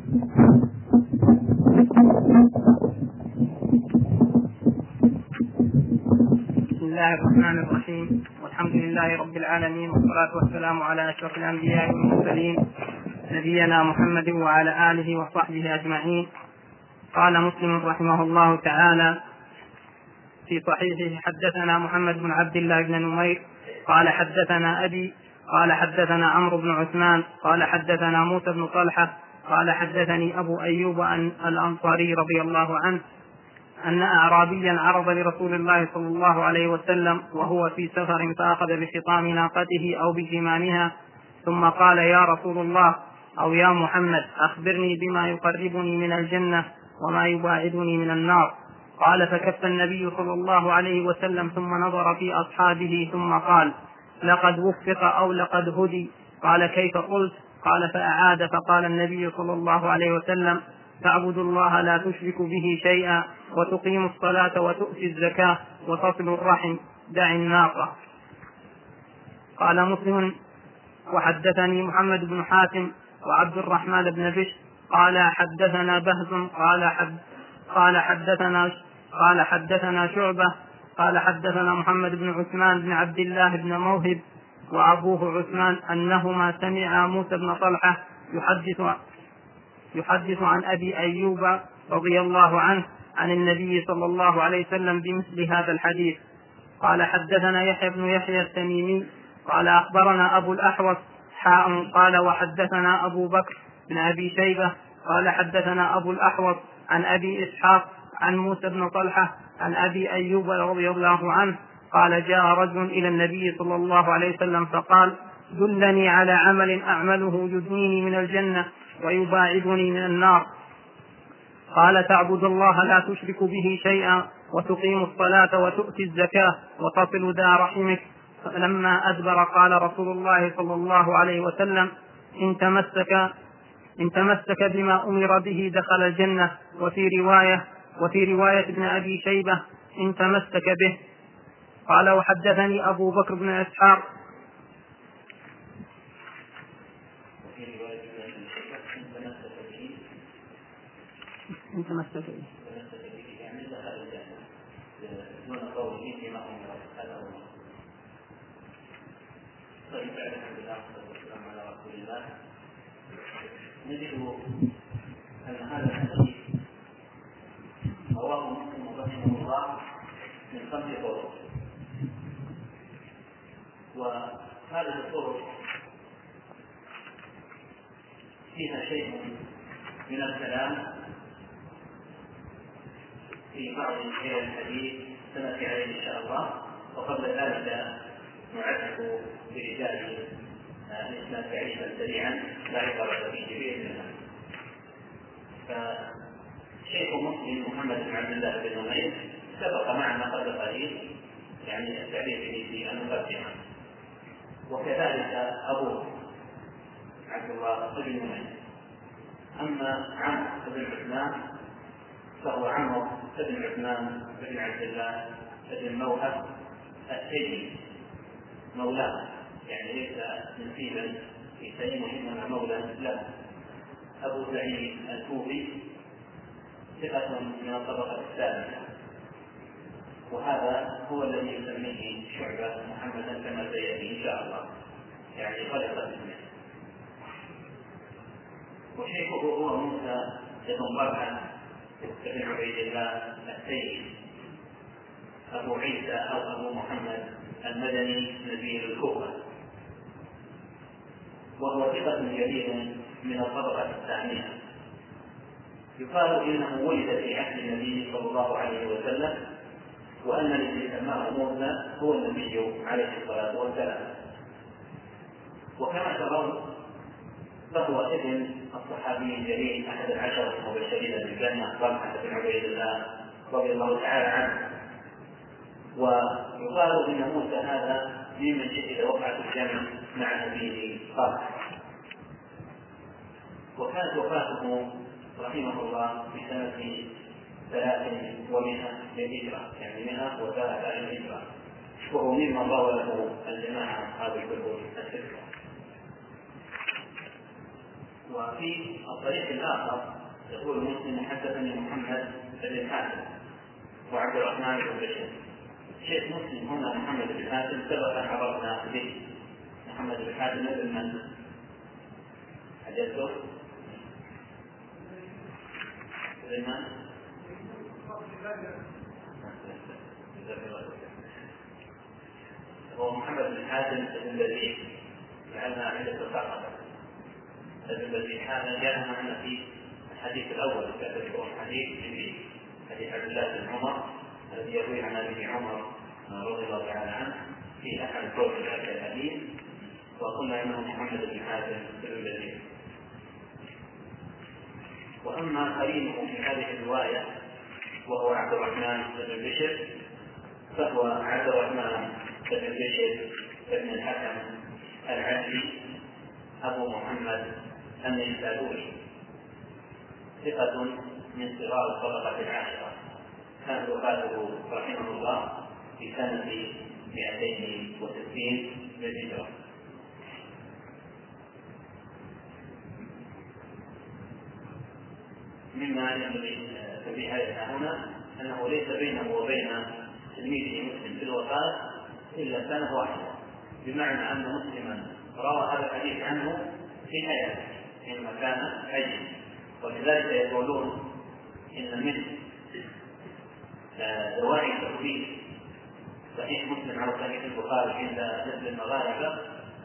بسم الله الرحمن الرحيم والحمد لله رب العالمين والصلاة والسلام على أشرف الأنبياء والمرسلين نبينا محمد وعلى آله وصحبه أجمعين. قال مسلم رحمه الله تعالى في صحيحه: حدثنا محمد بن عبد الله بن نمير قال حدثنا أبي قال حدثنا عمرو بن عثمان قال حدثنا موسى بن طلحة قال حدثني أبو أيوب الأنصاري رضي الله عنه أن أعرابيا عرض لرسول الله صلى الله عليه وسلم وهو في سفر فأخذ بخطام ناقته أو بزمامها ثم قال: يا رسول الله أو يا محمد أخبرني بما يقربني من الجنة وما يباعدني من النار. قال: فكف النبي صلى الله عليه وسلم ثم نظر في أصحابه ثم قال: لقد وفق أو لقد هدي. قال: كيف قلت؟ قال: فأعاد فقال النبي صلى الله عليه وسلم: تعبد الله لا تشرك به شيئا وتقيم الصلاة وتؤتي الزكاة وتصل الرحم دع الناقة. قال مسلم: وحدثني محمد بن حاتم وعبد الرحمن بن بشر قال حدثنا بهز قال حد قال حدثنا قال حدثنا شعبة قال حدثنا محمد بن عثمان بن عبد الله بن موهب وأبوه عثمان أنهما سمعا موسى بن طلحة يحدث يحدث عن أبي أيوب رضي الله عنه عن النبي صلى الله عليه وسلم بمثل هذا الحديث. قال حدثنا يحيى بن يحيى التميمي قال أخبرنا أبو الأحوص حاء قال وحدثنا أبو بكر بن أبي شيبة قال حدثنا أبو الأحوص عن أبي إسحاق عن موسى بن طلحة عن أبي أيوب رضي الله عنه قال: جاء رجل إلى النبي صلى الله عليه وسلم فقال: دلني على عمل أعمله يدنيني من الجنة ويباعدني من النار. قال: تعبد الله لا تشرك به شيئا وتقيم الصلاة وتؤتي الزكاة وتصل ذا رحمك. فلما أدبر قال رسول الله صلى الله عليه وسلم: إن تمسك إن تمسك بما أمر به دخل الجنة. وفي رواية وفي رواية ابن أبي شيبة: إن تمسك به. قال: وحدثني أبو بكر بن إسحاق إن تمسك به نجد أن هذا الحديث رواه مسلم رحمه الله من خمس طرق، وهذه الطرق فيها شيء من الكلام في بعض أشياء الحديث سنأتي عليه إن شاء الله، وقبل ذلك نعرف برجال الإسلام تعريفا سريعا لا عبارة فيه بإذن الله. فشيخ مسلم محمد بن عبد الله بن نمير سبق معنا قبل قليل يعني التعريف في المقدمة، وكذلك أبوه عبد الله بن نمير. أما عمرو بن عثمان فهو عمرو بن عثمان بن عبد الله بن موهب التيمي مولاه، يعني ليس نسيبا في سليم إنما مولى له أبو سعيد الكوفي ثقة من الطبقة الثالثة، وهذا هو الذي يسميه شعبة محمدا كما سيأتي إن شاء الله، يعني خلق اسمه. وشيخه هو موسى بن برهة بن عبيد الله السيد أبو عيسى أو أبو محمد المدني نزيل الكوفة، وهو ثقة جليل من الطبقة الثانية. يقال إنه ولد في عهد النبي صلى الله عليه وسلم، وأن الذي سماه موسى هو النبي عليه الصلاة والسلام. وكما ترون فهو ابن الصحابي الجليل أحد العشرة المبشرين بالجنة طلحة بن عبيد الله رضي الله تعالى عنه. ويقال إن موسى هذا ممن شهد وقعة الجمع مع أبيه طلحة. وكانت وفاته رحمه الله في سنة ثلاث ومئة للهجرة، يعني مئة وثلاثة للهجرة، وهو مما روى له الجماعة أصحاب الكتب الستة. وفي الطريق الآخر يقول مسلم حدثني محمد بن حاتم وعبد الرحمن بن بشير. شيخ مسلم هنا محمد بن حاتم سبق أن عرفنا به. محمد بن حاتم ابن من؟ حدثته ابن من؟ هو محمد بن حاتم ابن بزيد، لأنها عند التساقط. ابن بزيد هذا جاء معنا في الحديث الأول كتبه الحديث في حديث عبد الله بن عمر الذي يروي عن أبي عمر رضي الله تعالى عنه في أحد طرق هذا الحديث، وقلنا إنه محمد بن حاتم ابن بزيد. وأما قرينه في هذه الرواية وهو عبد الرحمن بن بشر، فهو عبد الرحمن بن بشر بن الحكم العدلي أبو محمد النيسابوري، ثقة من صغار الطبقة العاشرة. كانت وفاته رحمه الله في سنة مئتين وستين للهجرة. مما ينبغي تنبيهها هنا أنه ليس بينه وبين تلميذه مسلم في الوفاة إلا سنة واحدة، بمعنى أن مسلما روى هذا الحديث عنه في حياته حينما كان حيا. ولذلك يقولون إن من دواعي تثبيت صحيح مسلم على صحيح البخاري عند مثل المغاربة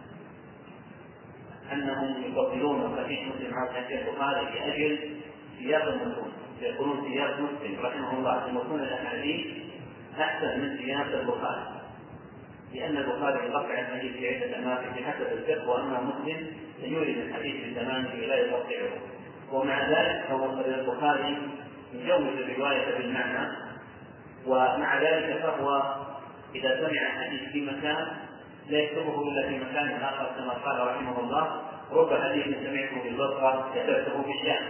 أنهم يفضلون صحيح مسلم على صحيح البخاري لأجل سياق المتون. يقولون سياق مسلم رحمه الله في متون الأحاديث أحسن من سياق البخاري، لأن البخاري يقطع الحديث في عدة أماكن بحسب الفقه، وأما مسلم يورد الحديث بتمامه لا يقطعه. ومع ذلك فهو البخاري يجوز الرواية بالمعنى، ومع ذلك فهو إذا سمع الحديث في مكان لا يكتبه إلا في مكان آخر، كما قال رحمه الله: رب حديث سمعته بالبصرة كتبته بالشام.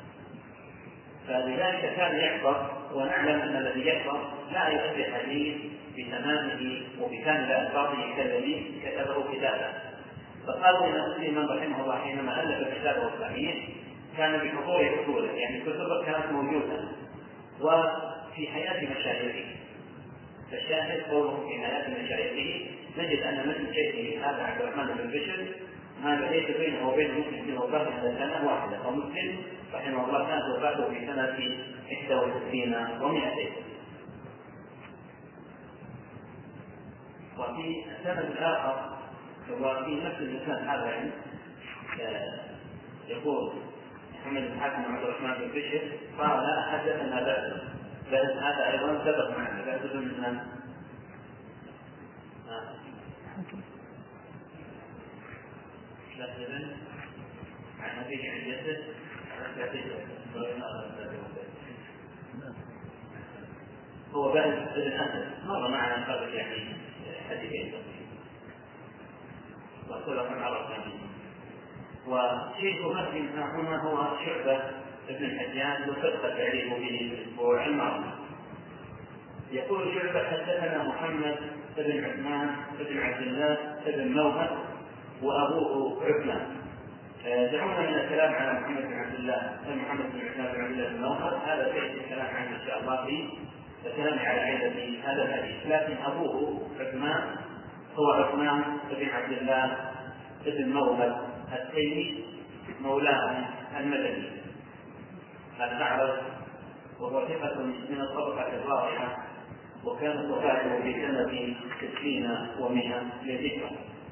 فلذلك كان يحفظ، ونعلم أن الذي يحفظ لا يؤدي الحديث بتمامه وبكامل ألفاظه كالذي كتبه كتابا. فقالوا إن مسلما رحمه الله حينما ألف كتابه الصحيح كان بحضور أصوله، يعني كتبه كانت موجودة وفي حياة مشايخه. فالشاهد قوله في حياة مشايخه، نجد أن مثل شيخه هذا عبد الرحمن بن بشر هذا ليس بينه وبين مسلم في وفاته إلا سنة واحدة، ومسلم رحمه الله كانت وفاته في سنة إحدى وستين ومئتين. وفي السند الآخر وفي نفس المكان هذا يعني يقول محمد بن حاتم عبد الرحمن بن بشر قال: حدثنا بأس. بأس هذا أيضا سبق معنا. بأس بن من؟ لا بن عن أبيه عن جده هو بأس بن أسد، مر معنا قبل يعني حديثين وكلهم عرفنا به. وشيخ مسلم هنا هو شعبة ابن الحجاج، وسبق التعريف به في الأسبوع الماضي. يقول شعبة: حدثنا محمد بن عثمان بن عبد الله بن موهب وأبوه عثمان. دعونا من الكلام على محمد بن عبد الله محمد بن عثمان بن عبد الله بن نوفل، هذا سيأتي الكلام عنه إن شاء الله في الكلام على عائلة هذا الحديث. لكن أبوه عثمان هو عثمان بن عبد الله بن نوفل التيمي مولاه المدني الأعرج، وهو ثقة من الطبقة الرابعة، وكانت وفاته في سنة ستين ومئة للهجرة.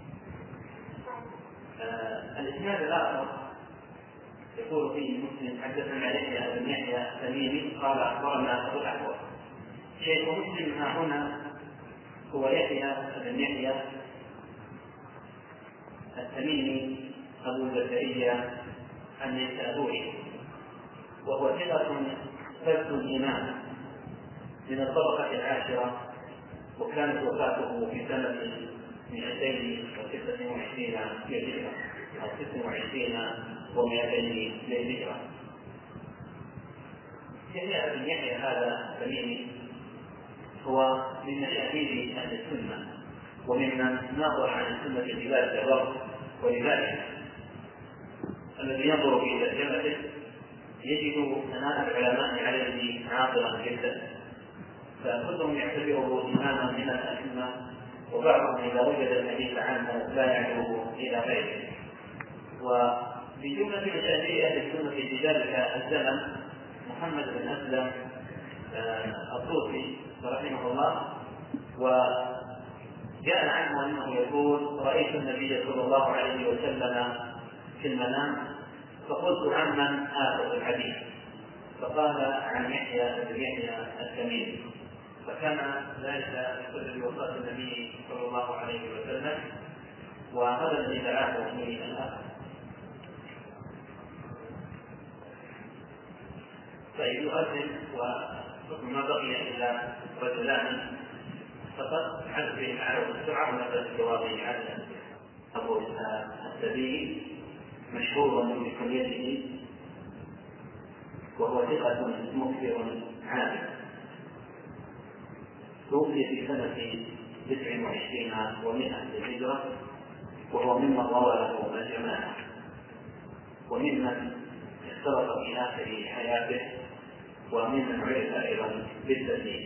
آه الإسناد الآخر يقول فيه مسلم حدثنا يحيى بن يحيى التميمي قال أخبرنا أبو الأحوص. شيخ مسلم ها هنا هو يحيى بن يحيى التميمي أبو زكريا النيسابوري، وهو ثقة ثبت الإمام من الطبقة العاشرة، وكانت وفاته في سنة مئتين وستة وعشرين للهجرة أو ست وعشرين ومئتين للهجرة. يحيى بن يحيى هذا التميمي هو من مشاهير أهل السنة، وممن ناظر عن السنة بلاد الغرب، ولذلك الذي ينظر في ترجمته يجد ثناء العلماء عليه عاطلا جدا، فكلهم يعتبره إماما من الأئمة، وبعضهم إذا وجد الحديث عنه لا يعرفه إلى غيره. وفي جملة مشاهير أهل السنة في ذلك الزمن محمد بن أسلم الطوسي رحمه الله، وجاء عنه أنه يقول: رأيت النبي صلى الله عليه وسلم في المنام فقلت عمن آخذ الحديث، فقال عن يحيى بن يحيى التميمي. فكان ذلك بسبب وفاة النبي صلى الله عليه وسلم، وهذا الذي دعاه اليه الأخ. فيؤذن وما بقي إلا رجلان فقط حدث بهم على السرعة ونفذ جوابه على أبو السبيل مشهور بكليته، وهو ثقة مكثر عابد، توفي في سنة تسع وعشرين ومئة للهجرة، وهو ممن روى له الجماعة، وممن اختلط في آخر حياته، وممن عرف أيضا بالتدليس.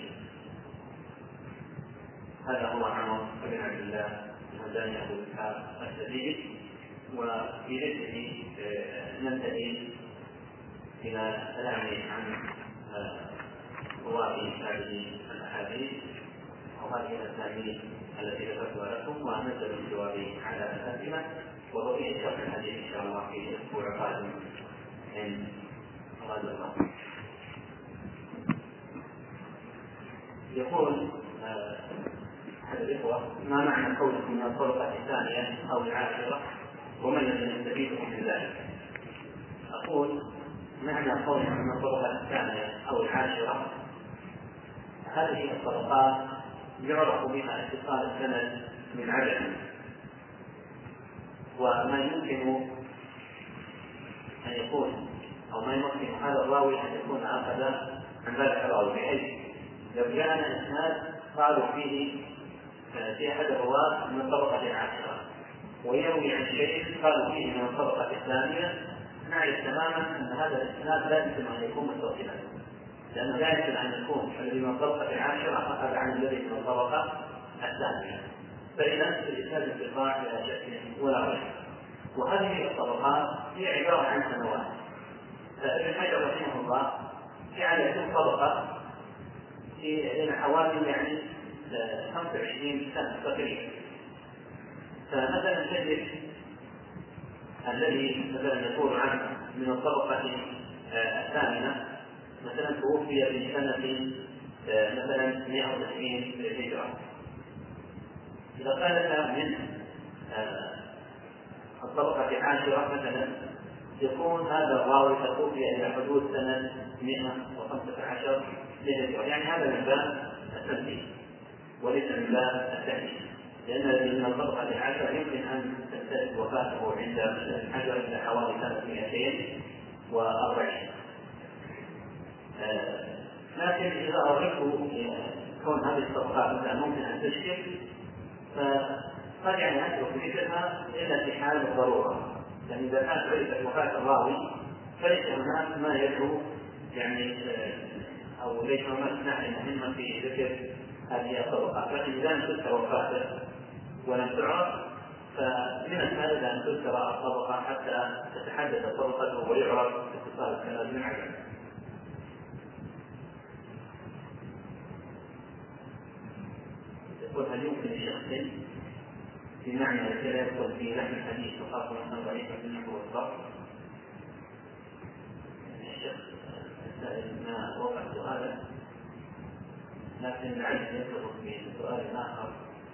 هذا هو عمر بن عبد الله الهمداني أبو إسحاق السبيعي، وفي ذكره ننتهي إلى كلام عن رواة هذه الأحاديث وهذه الأسانيد التي ذكرتها لكم، ونبدأ بالجواب على الأسئلة وبقية شرح الحديث إن شاء الله في الأسبوع القادم إن أراد الله. يقول أحد الإخوة: ما معنى قولكم من الطرقة الثانية أو العاشرة، وما الذي نستفيده من ذلك؟ أقول: معنى قولكم من الطرقة الثانية أو العاشرة، هذه الطرقات يعرف بها اتصال السند من عدد، وما يمكن أن يكون أو ما يمكن هذا الراوي أن يكون أخذ عن ذلك الراوي، بحيث لو كان الإسناد قالوا فيه في أحد الرواة من الطبقة العاشرة ويروي عن شيء قالوا فيه من الطبقة الثانية، نعرف تماما أن هذا الإسناد لا يمكن أن يكون متصلا، لأنه لا يمكن أن يكون الذي من الطبقة العاشرة أخذ عن الذي من الطبقة الثانية، فإذا الإسناد انقطاع لا شك ولا ريب. وهذه الطبقات هي عبارة عن سنوات، فابن حجر رحمه الله جعل كل طبقة في حوالي يعني خمسة وعشرين سنة تقريبا. فمثلا تجد الذي مثلا يقول عنه من الطبقة الثامنة مثلا توفي في سنة مثلا مئة وتسعين للهجرة، إذا قال من الطبقة العاشرة مثلا يكون هذا الراوي توفي إلى حدود سنة مئة وخمسة عشر للهجرة، يعني هذا من باب التنبيه وليس من باب التأنيث، لأن من الطبقة العاشرة يمكن أن تمتد وفاته عند ابن حجر إلى حوالي سنة مئتين وأربعين. آه لكن إذا أردت كون هذه الطبقات مثلا ممكن أن تشكل، قد يعني أترك ذكرها إلا في حال الضرورة، يعني إذا كانت عرفت وفاة الراوي فليس هناك ما يدعو يعني أو ليس هناك ناحية مهمة في ذكر هذه الطبقات، لكن إذا لم تذكر وفاته ولم تعرف فمن السهل أن تذكر الطبقة حتى تتحدث الطبقة ويعرف اتصال الكلام من عدم. يقول هل يمكن لشخص في معنى لا يدخل في لحن الحديث وخاصة أنه ضعيف في النحو والصرف؟ الشخص السائل ما وقع سؤاله لكن لعله يرتبط بسؤال آخر.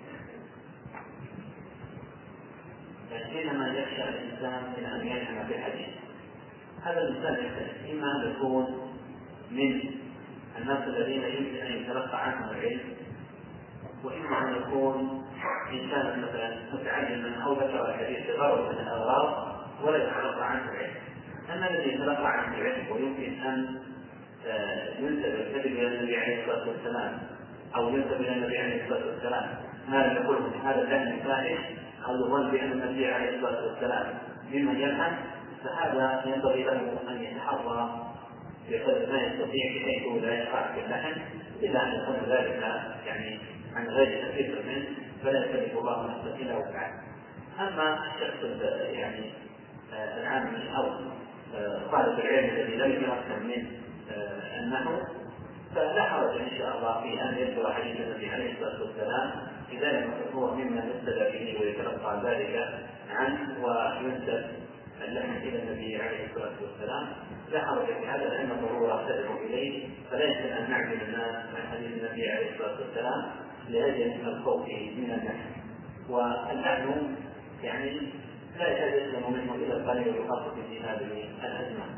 حينما يخشى الإنسان من أن يلحن في الحديث، هذا الإنسان يختلف، إما أن يكون من الناس الذين يمكن أن يتلقى عنهم العلم، وإما أن يكون إنسان مثلا متعلما أو ذكر الحديث بغرض من الأغراض ولا يتلقى عنه العلم. أما الذي يتلقى عنه العلم ويمكن أن ينسب الكذب إلى النبي عليه الصلاة والسلام أو ينسب إلى النبي عليه الصلاة والسلام ما لم يقوله من هذا اللحن الفاحش أو يظن بأن النبي عليه الصلاة والسلام ممن يلحن، فهذا ينبغي له أن يتحرى بقدر ما يستطيع بحيث لا يقع في اللحن إلا أن يكون ذلك يعني عن غير تفكير منه فلا يكلف الله نفسا إلا وسعها. أما الشخص يعني العامي أو طالب العلم الذي لم يتمكن من النحو فلا حرج إن شاء الله في أن يذكر حديث النبي عليه الصلاة والسلام إذا لم يكن هو مما يستدل به ويتلقى ذلك عنه وينسب اللحن إلى النبي عليه الصلاة والسلام. لا حرج في هذا لأن الضرورة تدعو إليه، فلا يمكن أن نعزل الناس عن حديث النبي عليه الصلاة والسلام لأجل الخوف من اللحن. واللحن يعني لا يكاد يسلم منه إلى القليل وخاصة في هذه الأزمة،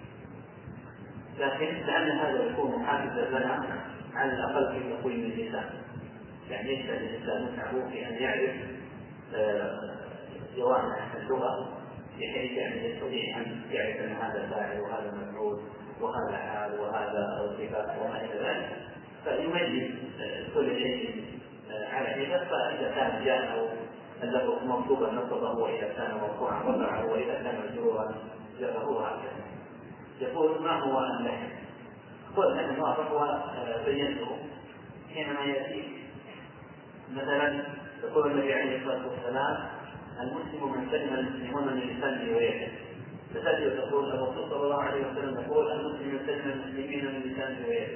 لكن لأن هذا يكون حافزا لنا على الأقل في تقويم اللسان، يعني يشتغل الإنسان متعبه في أن يعرف جوامع اللغة بحيث يعني يستطيع أن يعرف أن هذا فاعل وهذا مفعول وهذا حال وهذا صفات وما إلى ذلك، فيميز كل شيء على حدة. فإذا كان جاء اللفظ مكتوبا نصبه وإذا كان مرفوعا رفعه وإذا كان مجرورا جره هكذا. يقول ما هو اللحن؟ قل أن الواضح وبينته حينما يأتي مثلا يقول النبي عليه الصلاة والسلام المسلم من سلم المسلمون من لسانه ويده، فتأتي وتقول الرسول صلى الله عليه وسلم يقول المسلم من سلم المسلمين من لسانه ويده.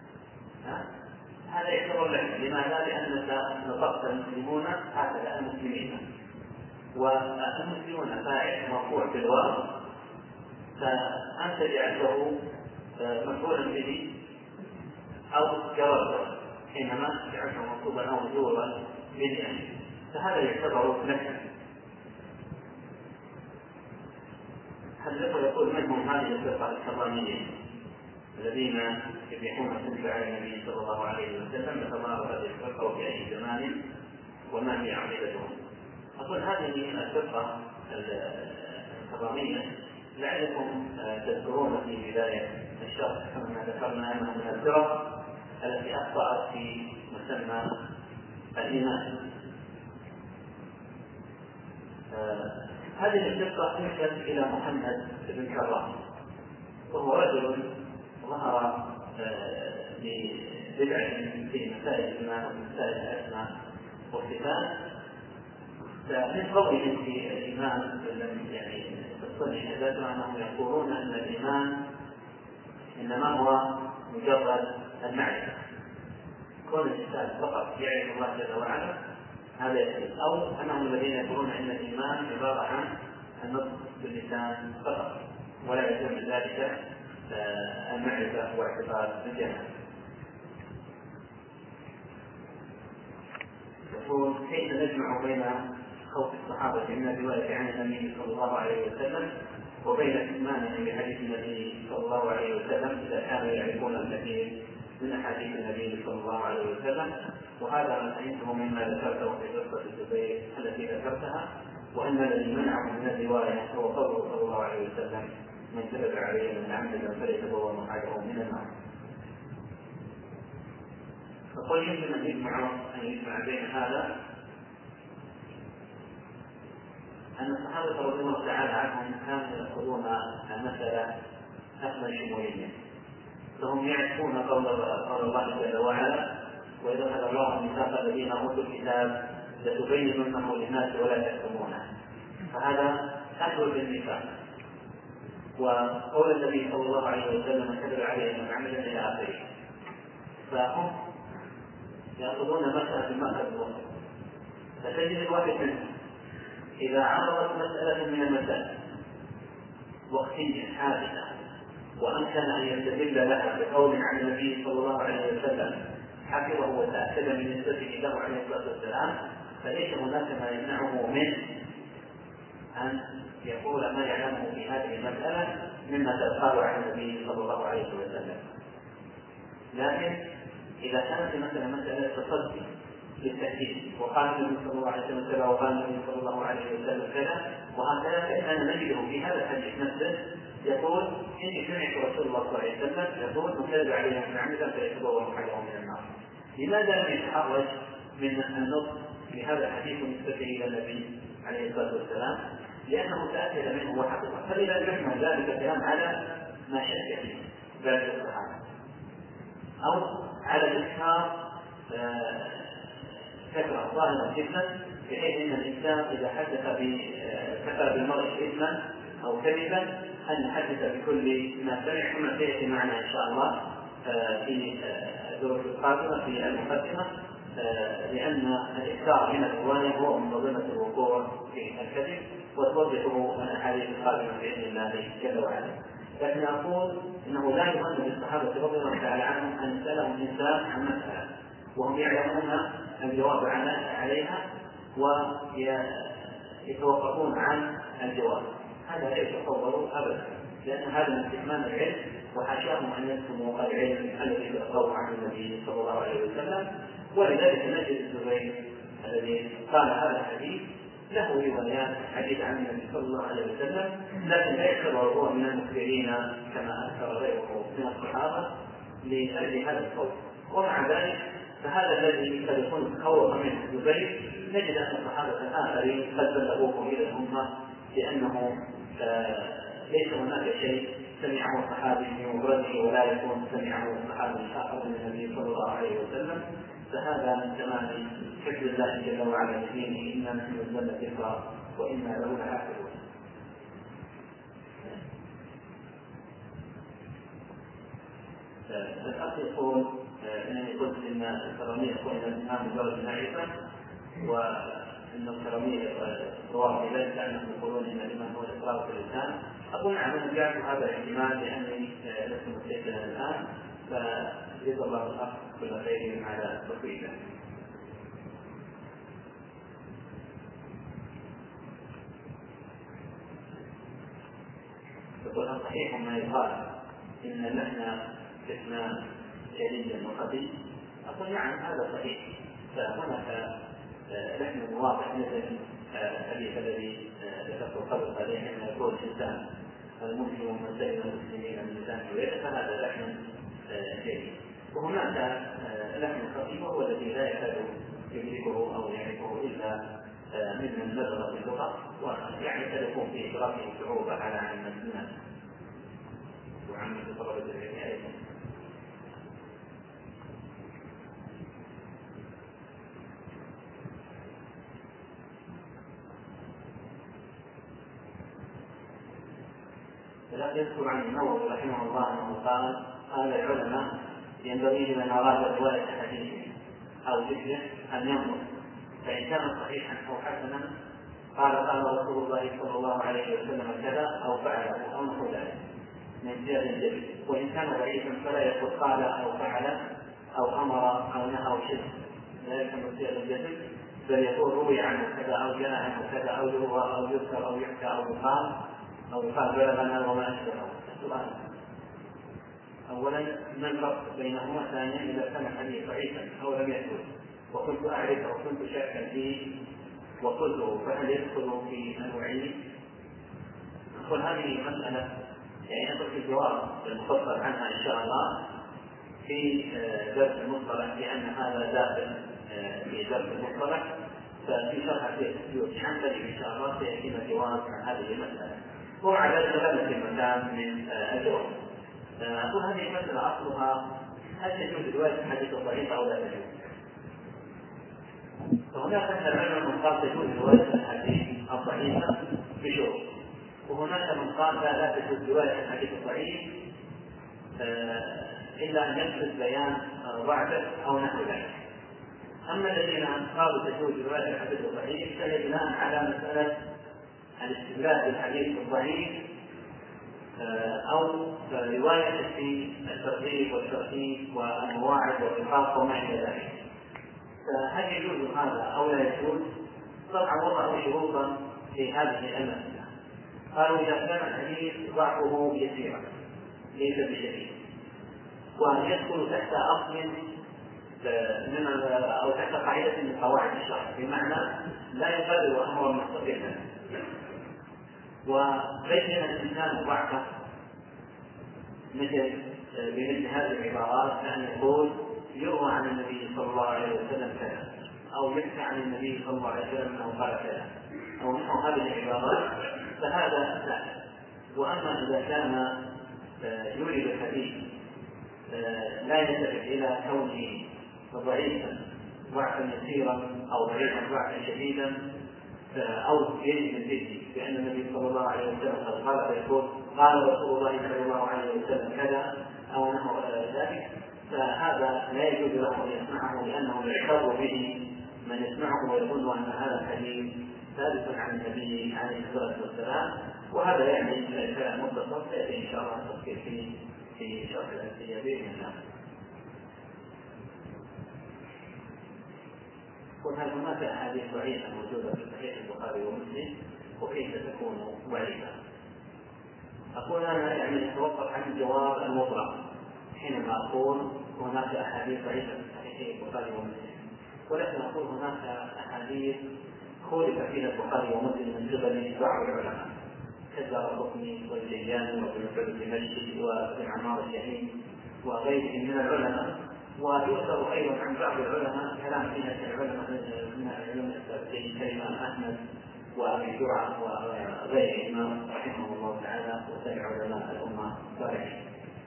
هذا يعتبر لحن. لماذا؟ لأنك نطقت المسلمون هكذا المسلمين، والمسلمون فاعل مرفوع بالواو، فأنت جعلته مفعولا به أو جوازا حينما جعلته منصوبا أو مجرورا به، فهذا يعتبر لحنا. حدثه يقول من هم هذه الفرقة الحرامية الذين يبيحون الكذب على النبي صلى الله عليه وسلم، فتظاهر هذه الفرقة في أي زمان وما هي عقيدتهم؟ أقول هذه الفرقة الحرامية لعلكم تذكرون في بداية الشرح كما ذكرنا أنها من الفرق التي أخطأت في مسمى الإيمان. هذه الفرقة تنسب إلى محمد بن كرام، وهو رجل ظهر ببدعة في مسائل الإيمان ومسائل الأسماء والصفات. فمن قولهم في الإيمان يعني تصنيع ذاتنا أنهم يقولون أن الإيمان إنما هو مجرد المعرفة، كون الإنسان فقط يعرف الله جل وعلا هذا يكفي، أو أنهم الذين يقولون أن الإيمان عبارة عن النطق باللسان فقط ولا يتم ذلك المعرفة واعتقاد الجنة. يقول كيف نجمع بين خوف الصحابة من الرواية عن النبي صلى الله عليه وسلم وبين إيمانهم بحديث النبي صلى الله عليه وسلم إذا كانوا يعرفون الكثير من أحاديث النبي صلى الله عليه وسلم؟ وهذا ما فهمته مما ذكرته في قصة الزبير التي ذكرتها، وأن الذي منعه من الرواية هو قوله صلى الله عليه وسلم من كذب عليه من عمد فليتبوأ مقعده من النار. فقل يمكن أن يجمع أن يجمع بين هذا أن الصحابة رضي الله تعالى عنهم كانوا يأخذون المسألة أخذا شموليا، فهم يعرفون قول الله جل وعلا: وإذا أخذ الله ميثاق الذين أوتوا الكتاب لتبيننه للناس ولا تكتمونه، فهذا أخذ بالميثاق. وقول النبي صلى الله عليه وسلم: كذب عليه من عمل إلى آخره. فهم يأخذون مسألة المأخذ الوسط، فتجد الواحد منهم إذا عرضت مسألة من المسائل وقتية حادثة وأمكن أن يستدل لها بقول عن النبي صلى الله عليه وسلم حفظه وتأكد من نسبته له عليه الصلاة والسلام، فليس هناك ما يمنعه من أن يقول ما يعلمه في هذه المسألة مما تقال عن النبي صلى الله عليه وسلم. لكن إذا كانت مثلا مسألة تصدي بالتأكيد وقال النبي صلى الله عليه وسلم كذا وقال النبي صلى الله عليه وسلم كذا وهكذا، فإننا نجده في هذا الحديث نفسه يقول: إني سمعت رسول الله صلى الله عليه وسلم يقول: من كذب عليه متعمدا فيتبوأ مقعده من النار. لماذا لم يتحرج من النطق بهذا الحديث ونسبته إلى النبي عليه الصلاة والسلام؟ لأنه تأكد منه وحقيقة. فإذا يحمل ذلك الكلام على ما شك فيه ذلك الصحابة أو على الإكثار كثرة ظاهرة جدا، بحيث أن الإنسان إذا حدث كفى بالمرء إثما أو كذبا أن يحدث بكل ما سمع، كما سيأتي معنا إن شاء الله في الدروس القادمة في المقدمة، لأن الإكثار من الرواية هو منظمة الوقوع في الكذب، وتوضحه الأحاديث القادمة بإذن الله جل وعلا. لكن أقول إنه لا يظن بالصحابة رضي الله تعالى عنهم أن يسألهم الإنسان عن مسألة وهم يعلمون الجواب عليها ويتوقفون عن الجواب، هذا لا يتصور أبدا، لأن هذا من استكمال العلم، وحاشاهم أن يكتموا العلم الذي تلقوه عن النبي صلى الله عليه وسلم. ولذلك نجد الزبير الذي قال هذا الحديث له روايات حديث عن النبي صلى الله عليه وسلم، لكن لا يعتبر هو من المكثرين كما أكثر غيره من الصحابة لأجل هذا القول. ومع ذلك فهذا الذي قد يكون خوف منه الزبير، نجد أن الصحابة الآخرين قد بلغوه إلى الأمة، لأنه ليس هناك شيء سمعه الصحابي في مفرده ولا يكون سمعه الصحابي آخر من النبي صلى الله عليه وسلم. فهذا من تمام حفظ الله جل وعلا لدينه: إنا نحن نزلنا الذكر وإنا له لحافظون. الأخ يقول إنني قلت إن الكرامية يقول إن الإمام مجرد معرفة، وإن الكرامية رواه ذلك أنهم يقولون إن الإمام هو الإقرار في اللسان. أقول نعم، أنا جعلت هذا الاحتمال لأني لست مستيقنا الآن، فجزا الله الأخ كل خير على توفيقه. يقول: صحيح ما يقال إن اللحن قسمان جليا وخفي؟ أقول نعم، هذا صحيح. فهناك لحن واضح مثل الحديث الذي ذكرته قبل قليل أن يكون الإنسان المسلم من سلم المسلمين من لسانه ويده، فهذا لحن جلي. وهناك لحن خفي وهو الذي لا يكاد يدركه أو يعرفه إلا ممن بلغ في اللغة، ويعني قد يكون في إدراكه صعوبة على عامة الناس وعامة طلبة العلم أيضا. فلا يذكر عن النووي رحمه الله أنه قال: قال العلماء ينبغي لمن أراد رواية حديث أو ذكره أن ينظر، فإن كان صحيحا أو حسنا قال قال رسول الله صلى الله عليه وسلم كذا أو فعله أو نحو ذلك من زيادة الجبل، وإن كان ضعيفا فلا يقول قال أو فعل أو أمر أو نهى أو شبه ذلك من زيادة الجبل، بل يقول روي عنه كذا أو جاء عنه كذا أو يروى أو يذكر أو يحكى أو يقال أو يقال بلغنا وما أشبهه. السؤال: أولا، ما الفرق بينهما؟ ثانيا، إذا كان الحديث ضعيفا أو لم يثبت وكنت أعرف أو كنت شاكا فيه وقلته، فهل يدخل في الوعيد؟ نقول هذه مسألة يعني ندخل في الجواب المفصل عنها إن شاء الله في درس المصطلح، لأن هذا داخل في درس المصطلح، ففي شرح السيوط حنبلي إن شاء الله سيأتينا جواب عن هذه المسألة. ومع ذلك ثبت المكان من الجواب. أقول هذه المسألة أصلها هل تجوز رواية الحديث الضعيف أو لا تجوز؟ فهناك من العلماء من قال تجوز رواية الحديث الضعيفة بشروط، وهناك من قال لا لا تجوز رواية الحديث الضعيف إلا أن يقصد بيان ضعفه أو نحو ذلك. أما الذين قالوا تجوز رواية الحديث الضعيف فهي بناء على مسألة الاستدلال بالحديث الضعيف أو رواية في الترغيب والترهيب والمواعظ والإنفاق وما إلى ذلك. فهل يجوز هذا أو لا يجوز؟ طبعا وضعوا شروطا في هذه المسألة. قالوا إذا كان الحديث ضعفه يسيرا ليس بشديد ويدخل تحت أصل من أو تحت قاعدة من قواعد الشرع، بمعنى لا يقرر أمرا مستقلا، وبين الإنسان ضعفه مثل بمثل هذه العبارات كأن يقول يروى عن النبي صلى الله عليه وسلم كذا، أو يحكى عن النبي صلى الله عليه وسلم أنه قال كذا، أو نحو هذه العبارات، فهذا لا. وأما إذا كان يورد الحديث لا يلتفت إلى كونه ضعيفا ضعفا يسيرا أو ضعيفا ضعفا شديدا، أو يجب الذكر بأن النبي صلى الله عليه وسلم قد قال فيقول قال رسول الله صلى الله عليه وسلم كذا أو نحو ذلك، فهذا لا يجوز له أن يسمعه، لأنه يغتر به من يسمعه ويظن أن هذا الحديث ثابت عن النبي عليه الصلاة والسلام. وهذا يعني كلام مختصر سيأتي إن شاء الله التفكير فيه في شرح الأسئلة بإذن الله. وهل هناك أحاديث ضعيفة موجودة في صحيح البخاري ومسلم وكيف تكون ضعيفة؟ أقول أنا يعني أتوقف عن الجواب المطلق حينما أقول هناك أحاديث ضعيفة في صحيح البخاري ومسلم، ولكن أقول هناك أحاديث خولف فيها البخاري ومسلم من قبل بعض العلماء كالدارقطني والجيلاني وابن مسعود الدمشقي وابن عمار الشهيد وغيرهم من العلماء. ويذكر أيضا عن بعض العلماء كلام فيها كالعلماء من العلماء السابقين كالإمام أحمد وأبي زرعة وغيرهما رحمه الله تعالى وسائر علماء الأمة الصالحين.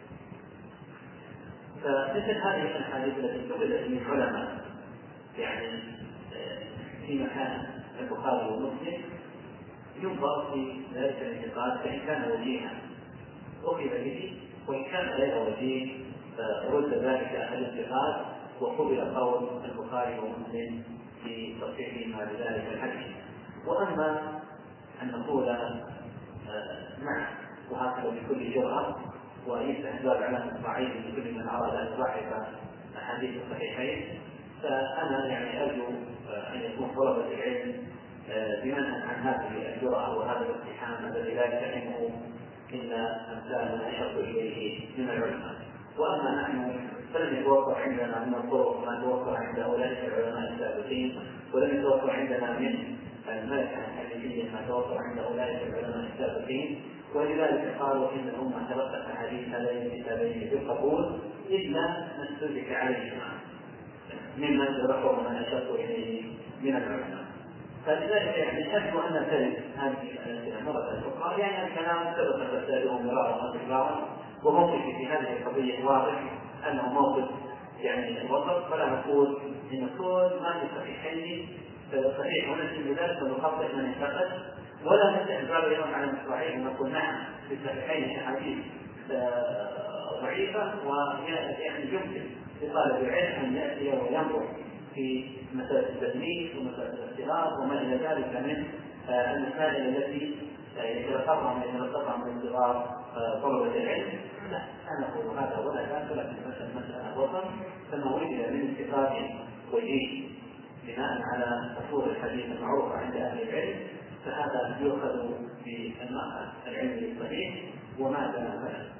فمثل هذه الأحاديث التي ثبتت من علماء يعني في مكان البخاري ومسلم ينظر في ذلك الانتقاد، فإن كان وجيها أخذ به، وإن كان غير وجيه رد ذلك الانتقاد وقبل قول البخاري ومسلم في تصحيحهما لذلك الحديث. وأما أن نقول نعم وهكذا بكل جرأة ويفتح باب علامة ضعيف لكل من أراد أن يضعف أحاديث الصحيحين، فأنا يعني أرجو أن يكون طلبة العلم بمنهج عن هذه الجرأة وهذا الاقتحام الذي لا يتحمه إلا أمثال من أشرت إليه من العلماء. وأما نحن فلم يتوفر عندنا من الطرق ما توفر عند أولئك العلماء السابقين، ولم يتوفر عندنا من الملكة الحديثية ما توفر عند أولئك العلماء السابقين، ولذلك قالوا إن الأمة تلقت أحاديث هذين الكتابين بالقبول إلا ما استدرك عليهما مما ذكره من أشرت إليه من العلماء. فلذلك يعني أرجو أن نترك هذه الأسئلة مرة أخرى، لأن الكلام سبق فساله مرارا وتكرارا، وموقفي في هذه القضية واضح أنه موقف يعني الوسط، فلا نقول إن كل ما في الصحيحين صحيح ونسلم بذلك ونخطئ من انتقد، ولا نفتح الباب اليوم على الصحيح ونقول نعم في الصحيحين أحاديث ضعيفة، ويعني يمكن لطالب العلم أن يأتي وينظر في مسألة التدليس ومسألة الاختلاط وما إلى ذلك من المسائل التي يتلقاها من يتلقاها من انتظار طلبة العلم. لا أنا أقول هذا ولا ذاك، لكن مثلا مسألة وطن كما وجد من اتفاق وجيه بناء على أصول الحديث المعروفة عند أهل العلم، فهذا يؤخذ بالمأخذ العلمي الصحيح وما كان فلا.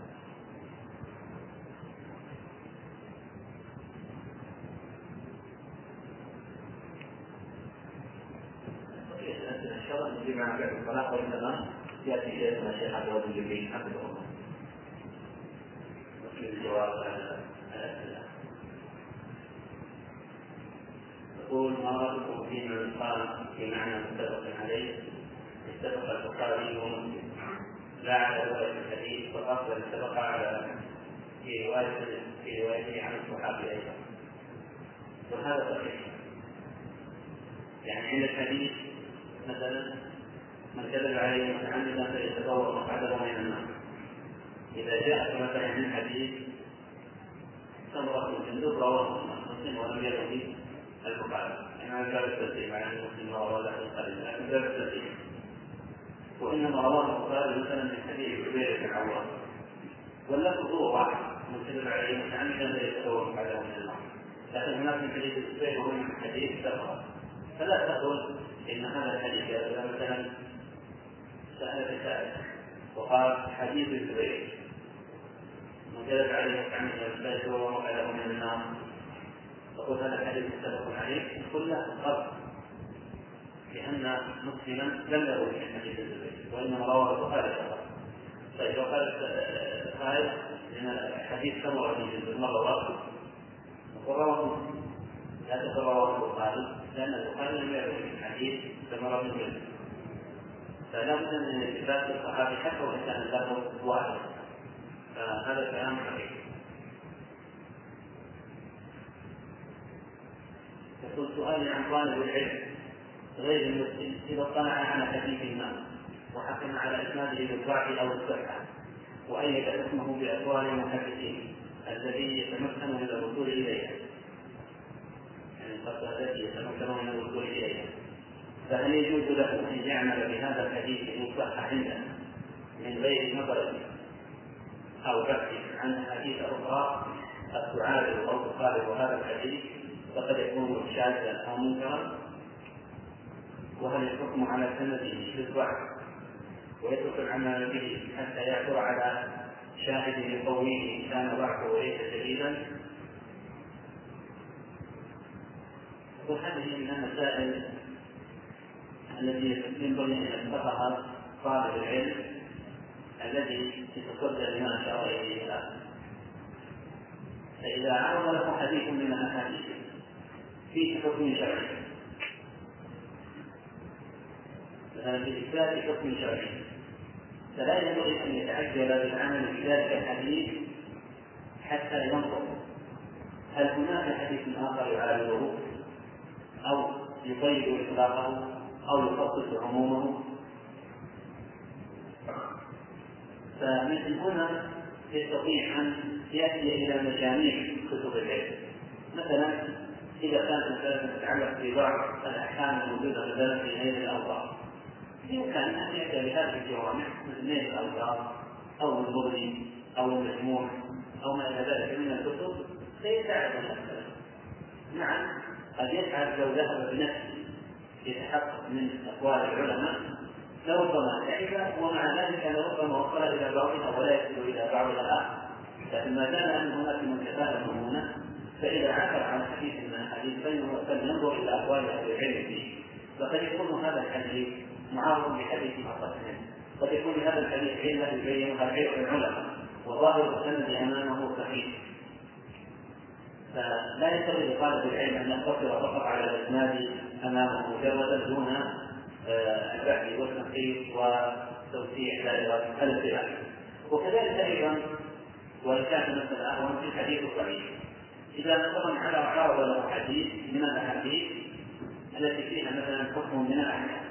بما بعد الصلاة والسلام يأتي شيخنا الشيخ عبد الوهاب الجبري حفظه الله وفي الجواب على الأسئلة. يقول ما رأيكم في من قال في معنى متفق عليه اتفق البخاري ومسلم لا على رواية الحديث فقط بل اتفق على في رواية في روايته عن الصحابي أيضا، وهذا صحيح. يعني عند الحديث مثلا من كذب عليه متعمدا فليتبوأ مقعده من النار. إذا جاء مثلا من حديث سمرة بن جندب رواه مسلم ولم يروه البخاري، يعني هذا باب الترتيب على المسلم ورواه البخاري، لكن باب الترتيب وإنما رواه البخاري مثلا من حديث زبير بن عوام واللفظ هو واحد من كذب عليه متعمدا فليتبوأ مقعده من النار، لكن هناك من حديث زبير وهو من حديث سمرة. فلا تقل إن هذا الحديث إذا مثلا سأل سائل وقال حديث الزبير من كذب عليه متعمدا فليتبوأ مقعده من النار، تقول هذا الحديث متفق عليه، نقول لا غلط، لأن مسلما لم يروي من حديث الزبير وإنما رواه البخاري فقط. طيب لو قال قائل إن حديث سمرة بن جندب مرة واحدة نقول رواه مسلم، لا تقول رواه البخاري، لأن البخاري لم يروي من حديث سمرة بن جندب. فلا بد من إثبات الصحابي حتى وإن كان اللفظ واحد، فهذا كلام صحيح. يقول سؤالي عن طالب العلم غير المسلم إذا اطلع على حديث ما وحكم على إسناده بالضعف أو الصحة وأيد حكمه بأقوال المحدثين الذي يتمكن من الوصول إليها، يعني القصة التي يتمكن من الوصول إليها، فهل يجوز له أن يعمل بهذا الحديث إن صح عنده من غير نظر أو بحث عن حديث أخرى تعارض أو تخالف هذا الحديث فقد يكون شاذا أو منكرا؟ وهل الحكم على سنده بالضعف ويترك العمل به حتى يعثر على شاهد يقويه كان ضعفه وليس شديدا؟ وهذه من المسائل التي ينبغي ان يتفقها طالب العلم الذي يتصدى لما اشار اليه الان. فاذا عرض له حديث من الاحاديث فيه حكم شرعي، مثلا في إثبات حكم شرعي، فلا ينبغي أن يتعجل بالعمل بذلك الحديث حتى ينظر هل هناك حديث آخر يعارضه أو يقيد إطلاقه أو يخصص عمومه. فمن هنا يستطيع أن يأتي إلى مجاميع كتب العلم، مثلا إذا كانت مسألة تتعلق ببعض الأحكام الموجودة مثلا في نيل الأوضاع يمكن أن يأتي بهذه الجوامع مثل نيل الأوضاع أو البري أو المجموع أو ما إلى ذلك من الكتب فيتعرض المسألة. نعم قد يفعل لو ذهب بنفسه يتحقق من أقوال العلماء لربما تعب، ومع ذلك لربما وصل إلى بعضها ولا يصل إلى بعضها الآخر، لكن ما دام أن هناك من كفاءة مهمة فإذا عثر على حديث من الحديث فلينظر إلى أقوال أهل العلم فيه، فقد يكون هذا الحديث معارض بحديث آخر منه، قد يكون هذا الحديث علة يبينها غير العلماء وظاهر السند أمامه صحيح. فلا ينبغي لطالب العلم أن يقتصر فقط على الإسناد أمامه مجردا دون البحث والتنقيب وتوسيع دائرة الاطلاع. وكذلك أيضا وإن كان مثل أهون في الحديث الصحيح، إذا مثلا على عرض له حديث من الأحاديث التي فيها مثلا حكم من الأحكام،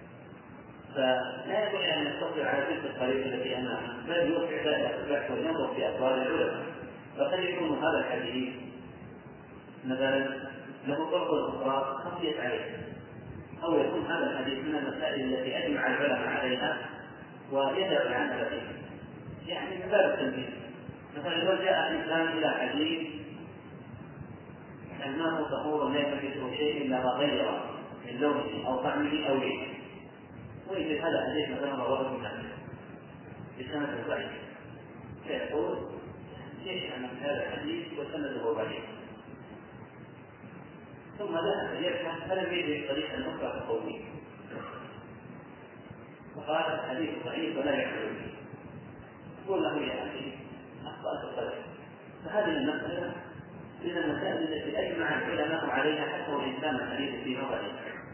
فلا ينبغي أن يستطيع على تلك الطريقة التي أمامه، بل يوسع دائرة البحث وينظر في أقوال العلماء. فقد يكون هذا الحديث مثلا له طرق أخرى خفيت عليه، أو يكون هذا الحديث من المسائل التي أجمع العلماء عليها ويدع العمل فيها، يعني من باب التنبيه. مثلا لو جاء إنسان إلى حديث الماء طهور لا يمسه شيء إلا ما غير من لونه أو طعمه أو ريحه، ويجد هذا الحديث مثلا رواه ابن ماجه بسند ضعيف، فيقول ليش أن هذا الحديث وسنده ضعيف، ثم ذهب يبحث فلم يجد طريقا أخرى تقويه وقال الحديث ضعيف ولا يحمل به، يقول له يا أخي أخطأت القدر. فهذه المسألة من المسائل التي أجمع العلماء عليها عليها حتى وإن كان الحديث في نظره.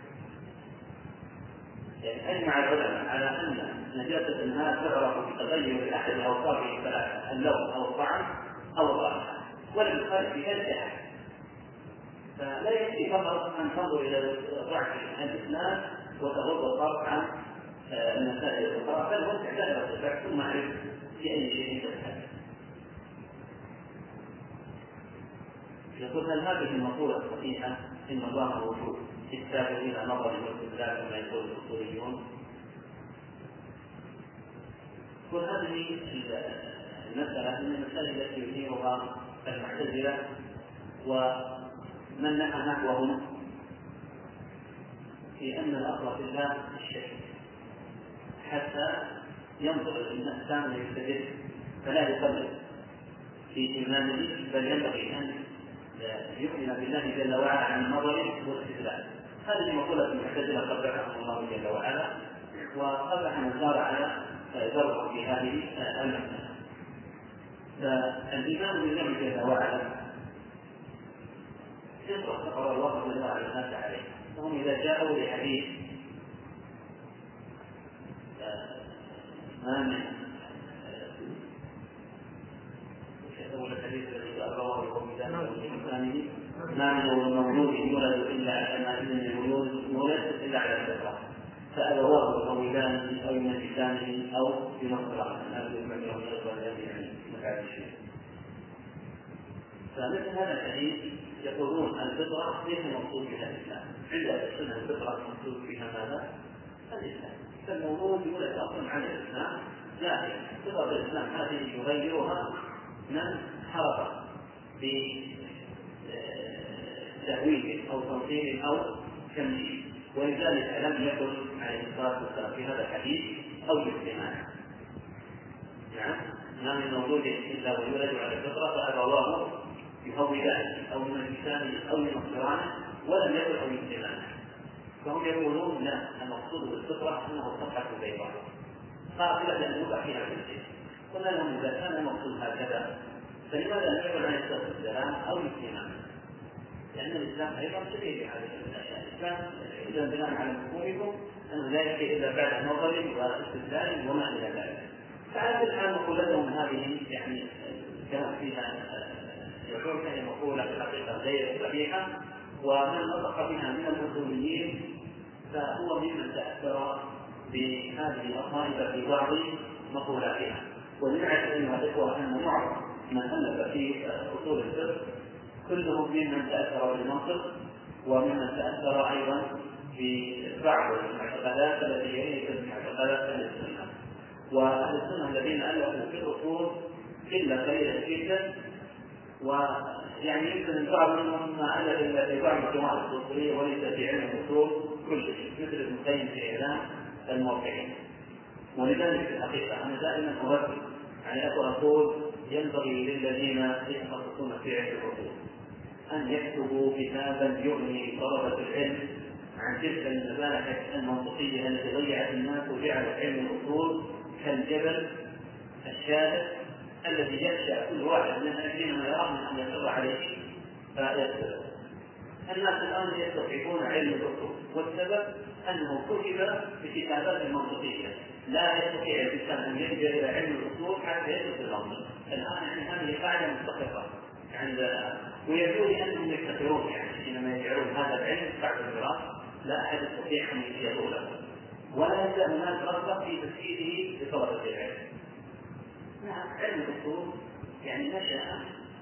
يعني أجمع العلماء على أن نجاسة الماء تعرف بتغير أحد أوصافه الثلاثة: اللون أو الطعم أو الرائحة، ولم يخالف في هذا أحد. فلا يكفي فقط أن تنظر إلى ضعف الإسناد وتغض الطرف عن المسائل الأخرى، بل هو تحتاج الضعف ثم أعرف في أي شيء تحتاج. يقول: هل هذه المقولة صحيحة إن الله موجود يحتاج إلى نظر واستدلال كما يقول الأصوليون؟ وهذه المسألة من المسائل التي يثيرها المعتزلة ومن نحى نحوهم في أن الأصل في الله الشك، حتى ينظر الإنسان ويستدل فلا يقلد في إيمانه، بل ينبغي أن يؤمن بالله جل وعلا عن النظر والاستدلال. هذه مقولة المعتزلة قبحهم الله جل وعلا، وقبح من سار على ذرهم في هذه المسألة. فالإيمان بالله جل وعلا فطرة فطر الله جل وعلا الناس عليه. فهم إذا جاءوا لحديث ما من أول الحديث الذي رواه البخاري ما من مولود يولد إلا على ما يولد إلا على الفطرة، فأبواه يهودانه أو يمجسانه أو ينصرانه. فمثل هذا الحديث يقولون الفطرة ليس مقصود بها الإسلام، عند السنة الفطرة مقصود بها ماذا؟ الإسلام. فالمولود يولد أصلا عن الإسلام، لكن فطرة الإسلام هذه يغيرها من حرف بتأويل أو تنصير أو تمجيد، ولذلك لم يقل عليه الصلاة والسلام في هذا الحديث أو الاجتماع. نعم، ما من مولود إلا ويولد على الفطرة فأبواه يهودانه أو يمجسانه أو ينصرانه، ولم يقل أو الاجتماع. فهم يقولون لا، المقصود بالفطرة أنه صفحة بيضاء قابلة أن يوضع فيها كل شيء. قلنا لهم إذا كان المقصود هكذا فلماذا لم يقل عليه الصلاة والسلام أو الاجتماع؟ لأن الإسلام أيضا شبيه بهذه الأشياء. الإسلام إذا بناء على مفهومكم أنه لا يأتي إلا بعد نظر واستدلال وما إلى ذلك. فعلى الآن مقولتهم هذه يعني كلام فيها يقول هي مقولة في الحقيقة غير صحيحة، ومن نطق بها من الأصوليين فهو ممن تأثر بهذه الطائفة في بعض مقولاتها. ونعرف أيها الإخوة أن معظم من ألف في أصول الفقه كلهم ممن تأثر بالمنطق، وممن تأثر أيضا ببعض المعتقدات التي هي معتقدات أهل السنة. وأهل السنة الذين ألفوا في الأصول إلا قليلا جدا، ويعني يمكن البعض منهم ما ألف إلا في بعض الجماعات الأصولية وليس في علم الأصول كل شيء، مثل ابن القيم في إعلام الموقعين. ولذلك في الحقيقة أنا دائما أركز على أقول ينبغي للذين يتخصصون في علم الأصول أن يكتبوا كتابا يغني طلبة العلم عن تلك المباحث المنطقية التي ضيعت الناس وجعلت علم الأصول كالجبل الشاهد الذي يخشى كل واحد من حينما يراه أن يصر عليه فيكتب. الناس الآن يستطيعون علم الأصول، والسبب أنه كتب بكتابات منطقية لا يستطيع الإنسان أن يلجأ إلى علم الأصول حتى يدرس المنطق. الآن يعني هذه قاعدة مستقرة عند ويبدو لي أنهم يفتخرون يعني حينما يجعلون هذا العلم بعد الدراسة لا أحد يستطيع أن يجيبه له، ولا يبدأ هناك رغبة في تفكيره بطلبة العلم. نعم، علم الأصول يعني نشأ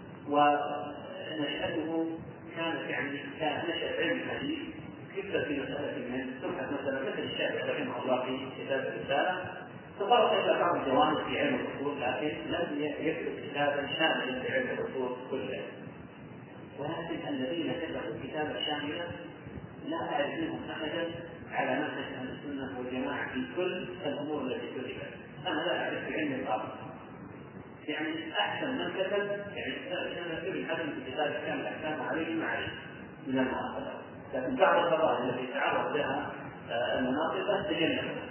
ونشأته كانت يعني كان نشأ علم الحديث يكتب في مسألة من تبحث مثلا مثل الشافعي رحمه الله في كتاب الرسالة، تطرق إلى بعض الجوانب في علم الأصول، لكن لم يكتب كتابا شاملا في علم الأصول كله. ولكن الذين كتبوا كتابا شاملا لا أعرف منهم أحدا على منهج أهل السنة والجماعة في كل الأمور التي كتبت. أنا لا أعرف في علم القرآن يعني أحسن من كتب يعني كان يكتب حسن في كتاب الأحكام الأحكام عليه ما عليه من المؤاخذة، لكن بعض القضايا التي تعرض لها المناطق تجنبها.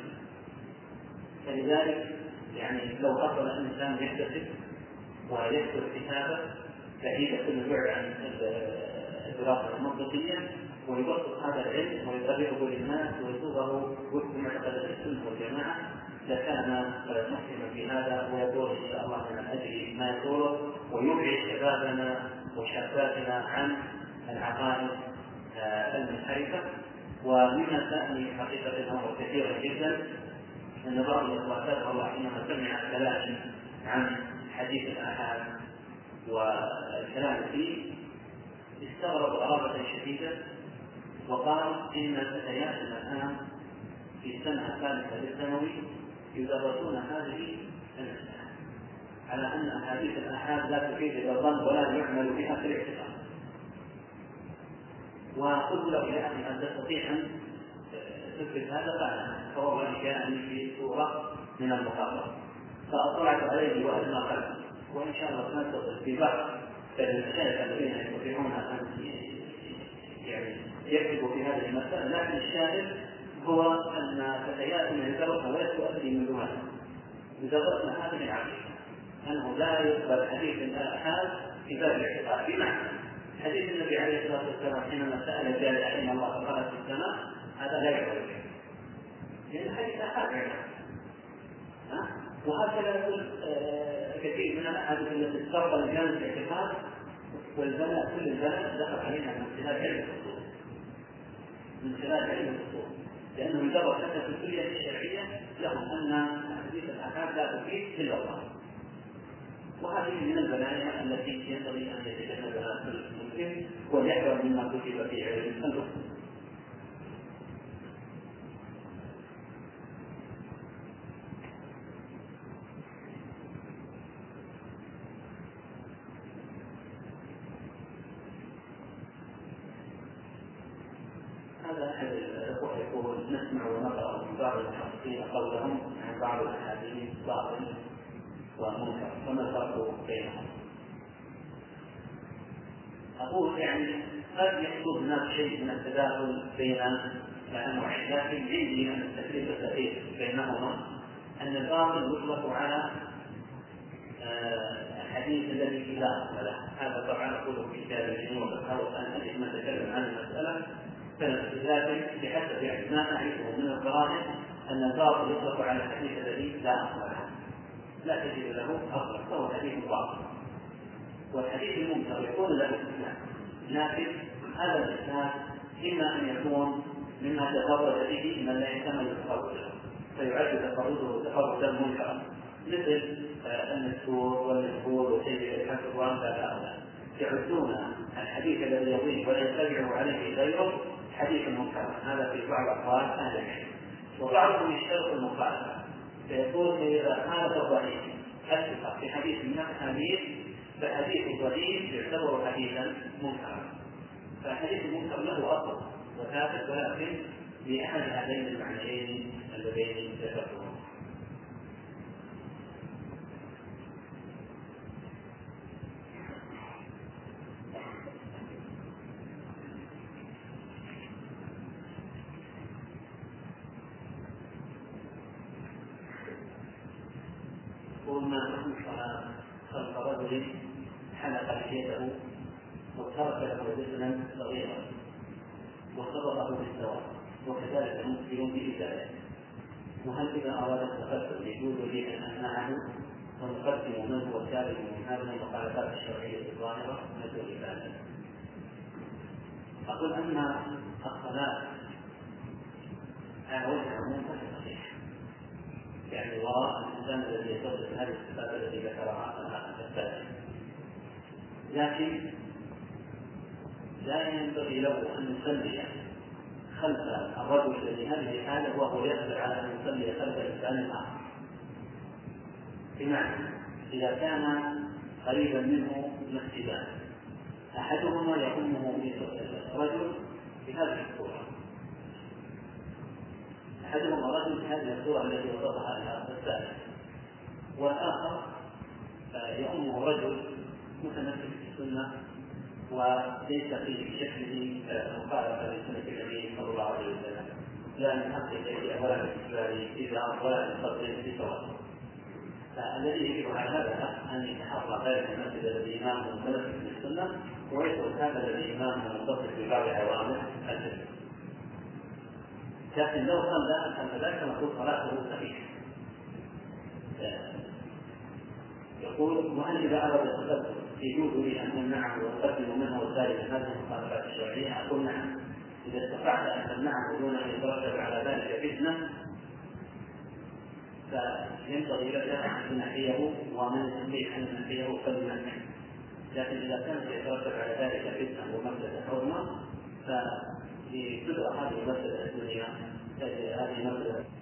فلذلك يعني لو أصل الإنسان يكتسب ويكتب كتابة بعيدة كل بعد عن الدراسة المنطقية ويبسط هذا العلم ويطبقه للناس ويصوغه وفق معتقد السنة والجماعة لكان مسلما في هذا ويدور إن شاء الله من أجل ما يدور ويبعد شبابنا وشاباتنا عن العقائد المنحرفة. ومما سألني حقيقة الأمر كثيرا جدا أن بعض الأخوات رحمه الله حينما سمع الكلام عن حديث الآحاد والكلام فيه استغرب غرابة شديدة وقال إن فتياتنا الآن في السنة الثالثة للثانوي يدرسون هذه المسألة على أن أحاديث الآحاد لا تفيد الظن ولا يعمل بها في الاعتقاد. وقلت له يا أخي أن تستطيع أن تثبت هذا فعلا فهو جاءني في صورة من المخاطرة فأطلعت عليه وأدنى قلبي وإن شاء الله سنتصل في بعض المشايخ الذين يستطيعون أن يعني يكتبوا في هذه المسألة. لكن الشاهد هو أن فتياتنا يدرسنا وليس تؤدي من دونها يدرسنا هذه العقيدة أنه لا يقبل حديث الآحاد في باب الاعتقاد. بمعنى حديث النبي عليه الصلاة والسلام حينما سأل الجارية أين الله فقالت في السماء هذا لا يقبل به لأن حديث آحاد يعني. وهكذا يقول كثير من الأحاديث التي استرقى الجانب الاعتقاد والبلد كل البلد دخل علينا من خلال علم الأصول من خلال علم الأصول لأنه يدرس حتى في الكلية الشرعية لهم أن حديث الآحاد لا تفيد إلا الله. وهذه من البلايا التي ينبغي أن يتجنبها كل مسلم ويحذر مما كتب في علم الأصول. هذا أحد الأخوة يقول نسمع ونقرأ من بعض المحققين قولهم عن بعض الأحاديث باطل ومنكر فما الفرق بينهم؟ أقول يعني قد يحصل هناك شيء من التداخل بين الأنواعين لكن عندي من التكليف الأخير بينهما أن الباطل يطلق على الحديث الذي لا أصل له. هذا طبعا أقوله في كتاب الجنوب أو أن أجد ما تكلم عن المسألة لكن بحسب يعني ما نعرفه من القرائن أن الباطل يطلق على الحديث الذي لا أصل له لا تجد له أصل فهو حديث باطل. والحديث المنكر يكون له إسناد لكن هذا الإسناد إما أن يكون مما تفرد به من لا يحتمل التفرد له فيعد تفرده تفردا منكرا مثل النسور والمسبور وسيد الحسن وأمثال يعدون الحديث الذي يضيف ولا يتبعه عليه غيره حديث منكر. هذا في بعض أقوال أهل العلم وبعضهم يشترط المخالفة فيقول إذا خالف الضعيف الثقة في حديث من الحديث فحديث الضعيف يعتبر حديثا منكرا. فحديث المنكر له أصل وثابت ولكن لأحد هذين المعنيين اللذين ذكرتهم. قلنا خلق رجل حلق لحيته وترك له جسما صغيرا وخبطه بالسواء وكذلك المسلم بإزالته. وهل إذا أراد التقدم يجوز لي أن أمنعه ونقدم من هو ثابت من هذه المخالفات الشرعية الظاهرة مثل ذلك؟ أقول أن الصلاة على وجه العموم صحيح يعني وراء الإنسان الذي يصدق هذه الصفات التي ذكرها الثالث لكن لا ينبغي له أن يصلي خلف الرجل الذي هذه الحالة وهو يقدر على أن يصلي خلف الإنسان آخر. بمعنى إذا كان قريبا منه مسجدان أحدهما يقومه رجل بهذه الصورة أحدهما رجل بهذه الصورة التي وصفها الثالث والآخر يقومه رجل متمسك بالسنة وليس في شكله مخالفة لسنة النبي صلى الله عليه وسلم لا من حق الشيء ولا من إسلامه إذا ولا من فضله بسواء. فالذي يجب على هذا أن يتحرى ذلك المسجد الذي إمامه متمسك بالسنة ويترك هذا الإمام المتصل ببعض عوامل الجنة. لكن لو صلى أن ذلك نقول صلاته صحيحة. يقول وهل إذا أراد التقدم يجوز لي أن نمنعه وأقدم منه وذلك هذه المخالفات الشرعية؟ أقول نعم، إذا استطعت أن تمنعه دون أن يترتب على ذلك فتنة فينبغي لك أن تنحيه، ومن يستطيع أن ينحيه فلينحيه. لكن إذا كان يترتب على ذلك فتنة ومفسدة حرمة فتدرى هذه المفسدة الدنيا هذه مفسدة